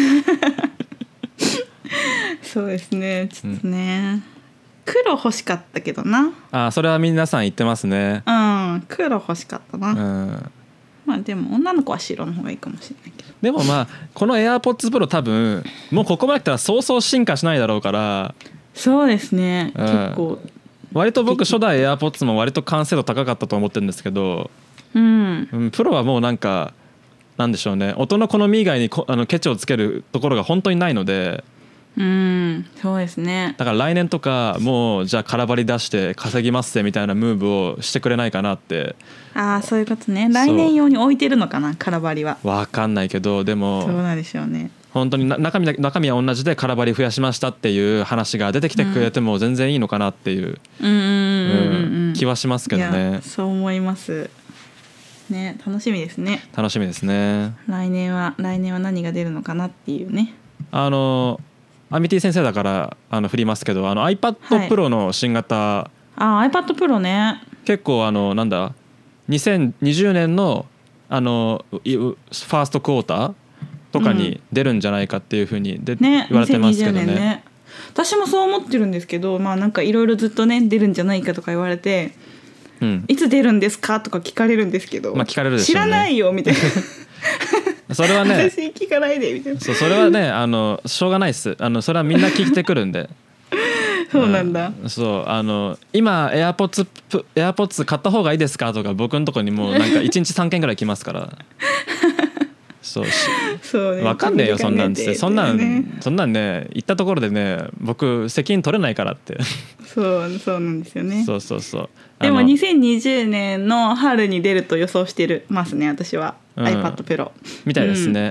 そうですねちょっとね、黒欲しかったけどな。 それは皆さん言ってますね。 黒欲しかったな。まあでも女の子は白の方がいいかもしれないけど。 でもこの AirPods Pro 多分もうここまで来たらそうそう進化しないだろうから。 そうですね、結構割と僕初代 AirPods も割と完成度高かったと思ってるんですけど、プロはもうなんかなんでしょうね、音の好み以外にケチをつけるところが本当にないので。 そうですね。 だから来年とかもうじゃあ空張り出して稼ぎますぜみたいなムーブをしてくれないかなって。 そういうことね。来年用に置いてるのかな空張りは。 分かんないけどでもそうなんでしょうね。 本当に中身は同じで空張り増やしましたっていう話が出てきてくれても全然いいのかなっていう気はしますけどね。 そう思いますね。楽しみですね。 楽しみですね。 来年は何が出るのかなっていうね。 アミティ先生だから振りますけどiPad Pro の新型、 iPad Pro ね結構なんだ2020年のファーストクォーターとかに出るんじゃないかっていうふうに言われてますけどね。 私もそう思ってるんですけど、なんかいろいろずっとね出るんじゃないかとか言われて、いつ出るんですかとか聞かれるんですけど、 聞かれるでしょうね。 知らないよみたいな。 それはね私聞かないでみたいな。 それはねしょうがないっす。それはみんな聞いてくるんで。 そうなんだ。 今 AirPods 買った方がいいですかとか僕のとこにもうなんか1日3件ぐらい来ますから。そうね、分かんねえよそんなんってそんなんね言ったところでね僕責任取れないからって。そうなんですよね。 そうでも2020年の春に出ると予想してますね私は、iPad Pro みたいですね。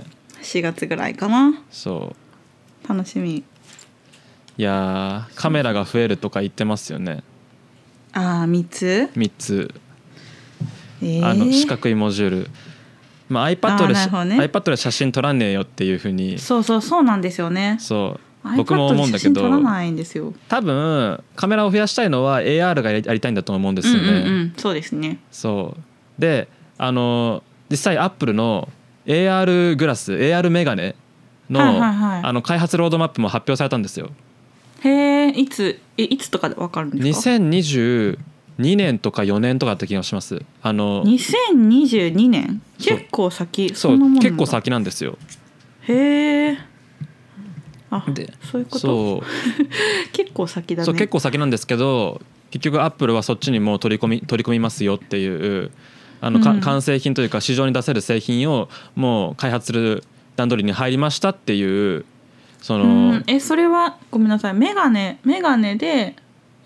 4月ぐらいかな。 そう楽しみ。 いやカメラが増えるとか言ってますよね。 3つ 3つ、四角いモジュール、まあ、iPad で写真撮らねえよっていうふうに。 そうなんですよね。 そう僕も思うんだけど、 撮らないんですよ。 多分カメラを増やしたいのは AR がやりたいんだと思うんですよね。 そうですね。 そうで実際アップルの AR グラス AR メガネの、開発ロードマップも発表されたんですよ。 へえ、いつとかで分かるんですか ？2022年とか4年とかって気がします。 2022年結構先。 そう結構先なんですよ。 へえ。そういうこと。そう結構先だね。 そう結構先なんですけど、結局アップルはそっちにもう取り込みますよっていう完成品というか市場に出せる製品をもう開発する段取りに入りましたっていう。それはごめんなさい、メガネで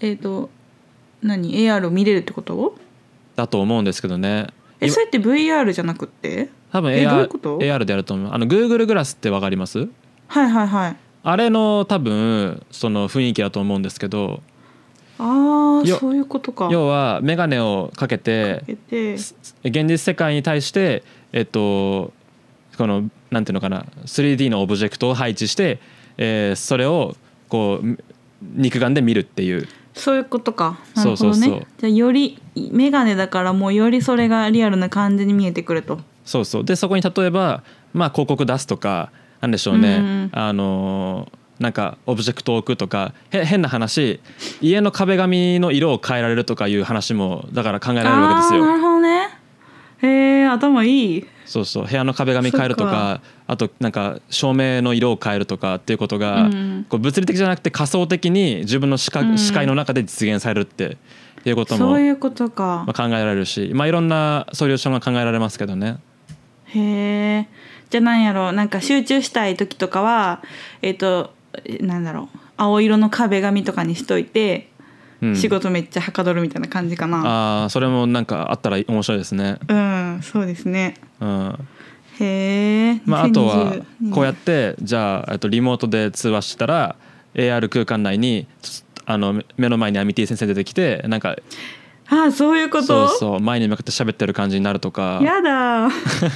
AR を見れるってことだと思うんですけどね。 それって VR じゃなくて多分 AR でやると思う。Google グラスって分かります？ はいあれの多分その雰囲気だと思うんですけど。 そういうことか。 要はメガネをかけて現実世界に対してこのなんていうのかな 3D のオブジェクトを配置して、それをこう肉眼で見るっていう。 そういうことか。なるほどね。じゃあよりメガネだからもうよりそれがリアルな感じに見えてくると。 そうでそこに例えば、広告出すとかなんでしょうね、なんかオブジェクトを置くとか変な話、家の壁紙の色を変えられるとかいう話もだから考えられるわけですよ。 なるほどね。へえ、頭いい。 そう部屋の壁紙変えるとか、あとなんか照明の色を変えるとかっていうことが、こう物理的じゃなくて仮想的に自分の視界の中で実現されるっていうこともそういうことか、 考えられるし、いろんなソリューションが考えられますけどね。 へえ。じゃあなんやろう、なんか集中したい時とかはなんだろう、青色の壁紙とかにしといて、仕事めっちゃはかどるみたいな感じかな。 それもなんかあったら面白いですね。 そうですね。 へえ。あとはこうやってじゃあリモートで通話したら AR 空間内に目の前にアミティ先生出てきて、なんかそういうこと。 そう前に向かって喋ってる感じになるとか。 やだ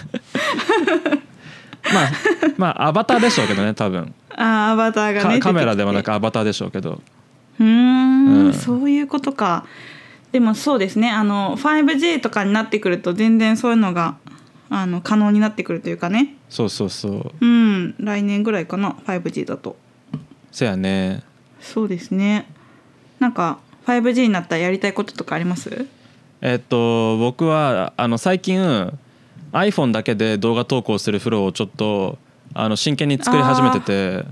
アバターでしょうけどね、多分。 アバターがね、 カメラではなくアバターでしょうけど。 そういうことか。でもそうですね、5G とかになってくると全然そういうのが可能になってくるというかね。 そう来年ぐらいかな、 5G だと。 そうやね。 そうですね。なんか 5G になったらやりたいこととかあります？ 僕は最近 iPhone だけで動画投稿するフローをちょっと真剣に作り始めてて。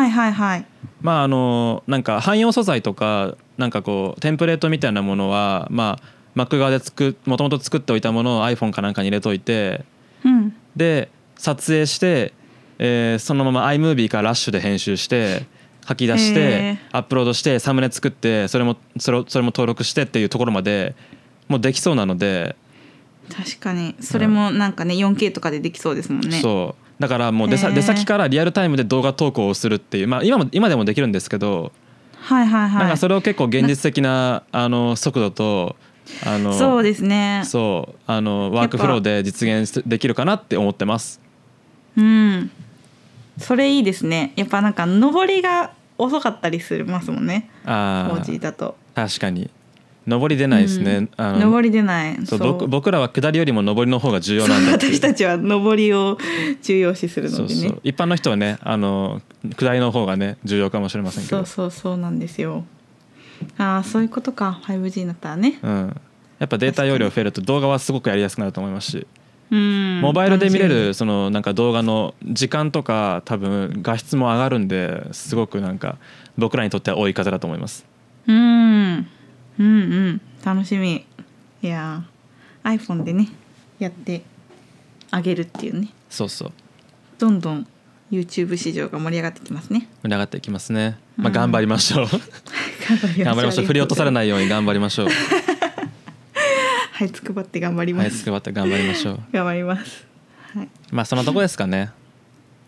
なんか汎用素材とかなんかこうテンプレートみたいなものはMac 側でもともと作っておいたものを iPhone かなんかに入れといて、で撮影して、そのまま iMovie からラッシュで編集して書き出してアップロードしてサムネ作ってそれも登録してっていうところまでもうできそうなので。 確かにそれもなんかね 4K とかでできそうですもんね。 そうだからもう出先からリアルタイムで動画投稿をするっていう、今でもできるんですけど、なんかそれを結構現実的な速度とそうですね。 ワークフローで実現できるかなって思ってます。 それいいですね。やっぱなんか上りが遅かったりしますもんね。4G だと確かに上り出ないですね。 上り出ない。 僕らは下りよりも上りの方が重要なんだっていう。 私たちは上りを重要視するのでね。 一般の人はね下りの方がね重要かもしれませんけど。 そうなんですよ。そういうことか。 5G になったらね、 やっぱデータ容量増えると動画はすごくやりやすくなると思いますし、モバイルで見れるそのなんか動画の時間とか多分画質も上がるんで、すごくなんか僕らにとっては追い風だと思います。 楽しみ。いや iPhone でねやってあげるっていうね。どんどん YouTube 市場が盛り上がってきますね。 盛り上がっていきますね。頑張りましょう頑張りましょう。振り落とされないように頑張りましょうはいつくばって頑張ります。 はいつくばって頑張りましょう。 頑張ります。 そのとこですかね。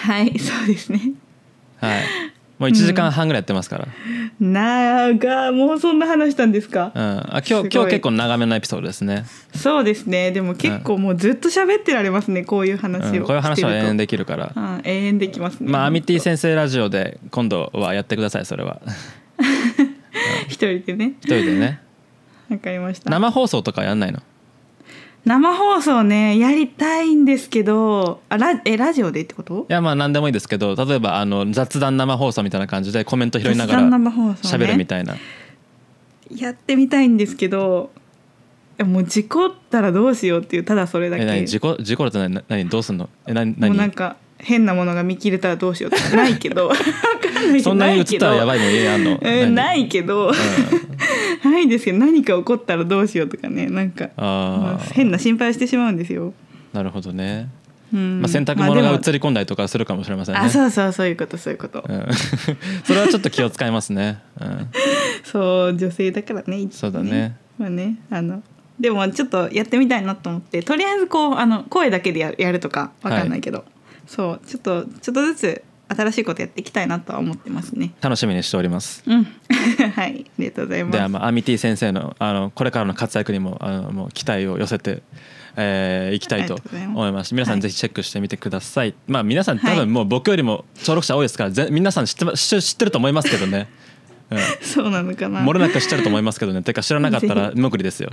はいそうですね。 はいもう1時間半ぐらいやってますから、 もうそんな話したんですか。 今日結構長めのエピソードですね。 そうですね。でも結構もうずっと喋ってられますね、こういう話を、 こういう話は永遠できるから、 永遠できますね。 アミティ先生ラジオで今度はやってください、それは。 一人でね。 一人でね。 わかりました。 生放送とかやんないの？ 生放送ねやりたいんですけど、ラジオでってこと？ いや何でもいいですけど、例えば雑談生放送みたいな感じでコメント拾いながら喋るみたいな、 やってみたいんですけど、もう事故ったらどうしようっていう、ただそれだけ。 事故って何どうすんの？ もうなんか変なものが見切れたらどうしようとかないけどそんなに映ったらやばいもんあんの？ ないけど、ないですけど、何か起こったらどうしようとかね、なんか変な心配をしてしまうんですよ。 なるほどね。洗濯物が映り込んだりとかするかもしれませんね。 そういうこと、それはちょっと気を使いますね。 そう女性だからね。 そうだね。 でもちょっとやってみたいなと思って、とりあえず声だけでやるとかわかんないけど、そうちょっとずつ新しいことやっていきたいなとは思ってますね。 楽しみにしております。 はい、ありがとうございます。 ではアミティ先生のこれからの活躍にももう期待を寄せていきたいと思います。皆さんぜひチェックしてみてください。皆さん多分もう僕よりも登録者多いですから、皆さん知ってると思いますけどね。 そうなのかな。 漏れなく知ってると思いますけどね。てか知らなかったら無理ですよ。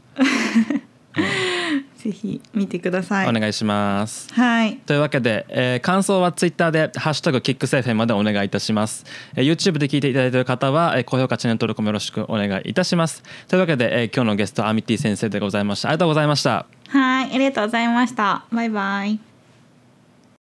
ぜひ見てください。 お願いします。 はい。 というわけで、感想はツイッターでハッシュタグキックス FM までお願いいたします。YouTube で聞いていただいている方は、高評価チャンネル登録もよろしくお願いいたします。というわけで、今日のゲストアミティ先生でございました。ありがとうございました。 はい、ありがとうございました。バイバイ。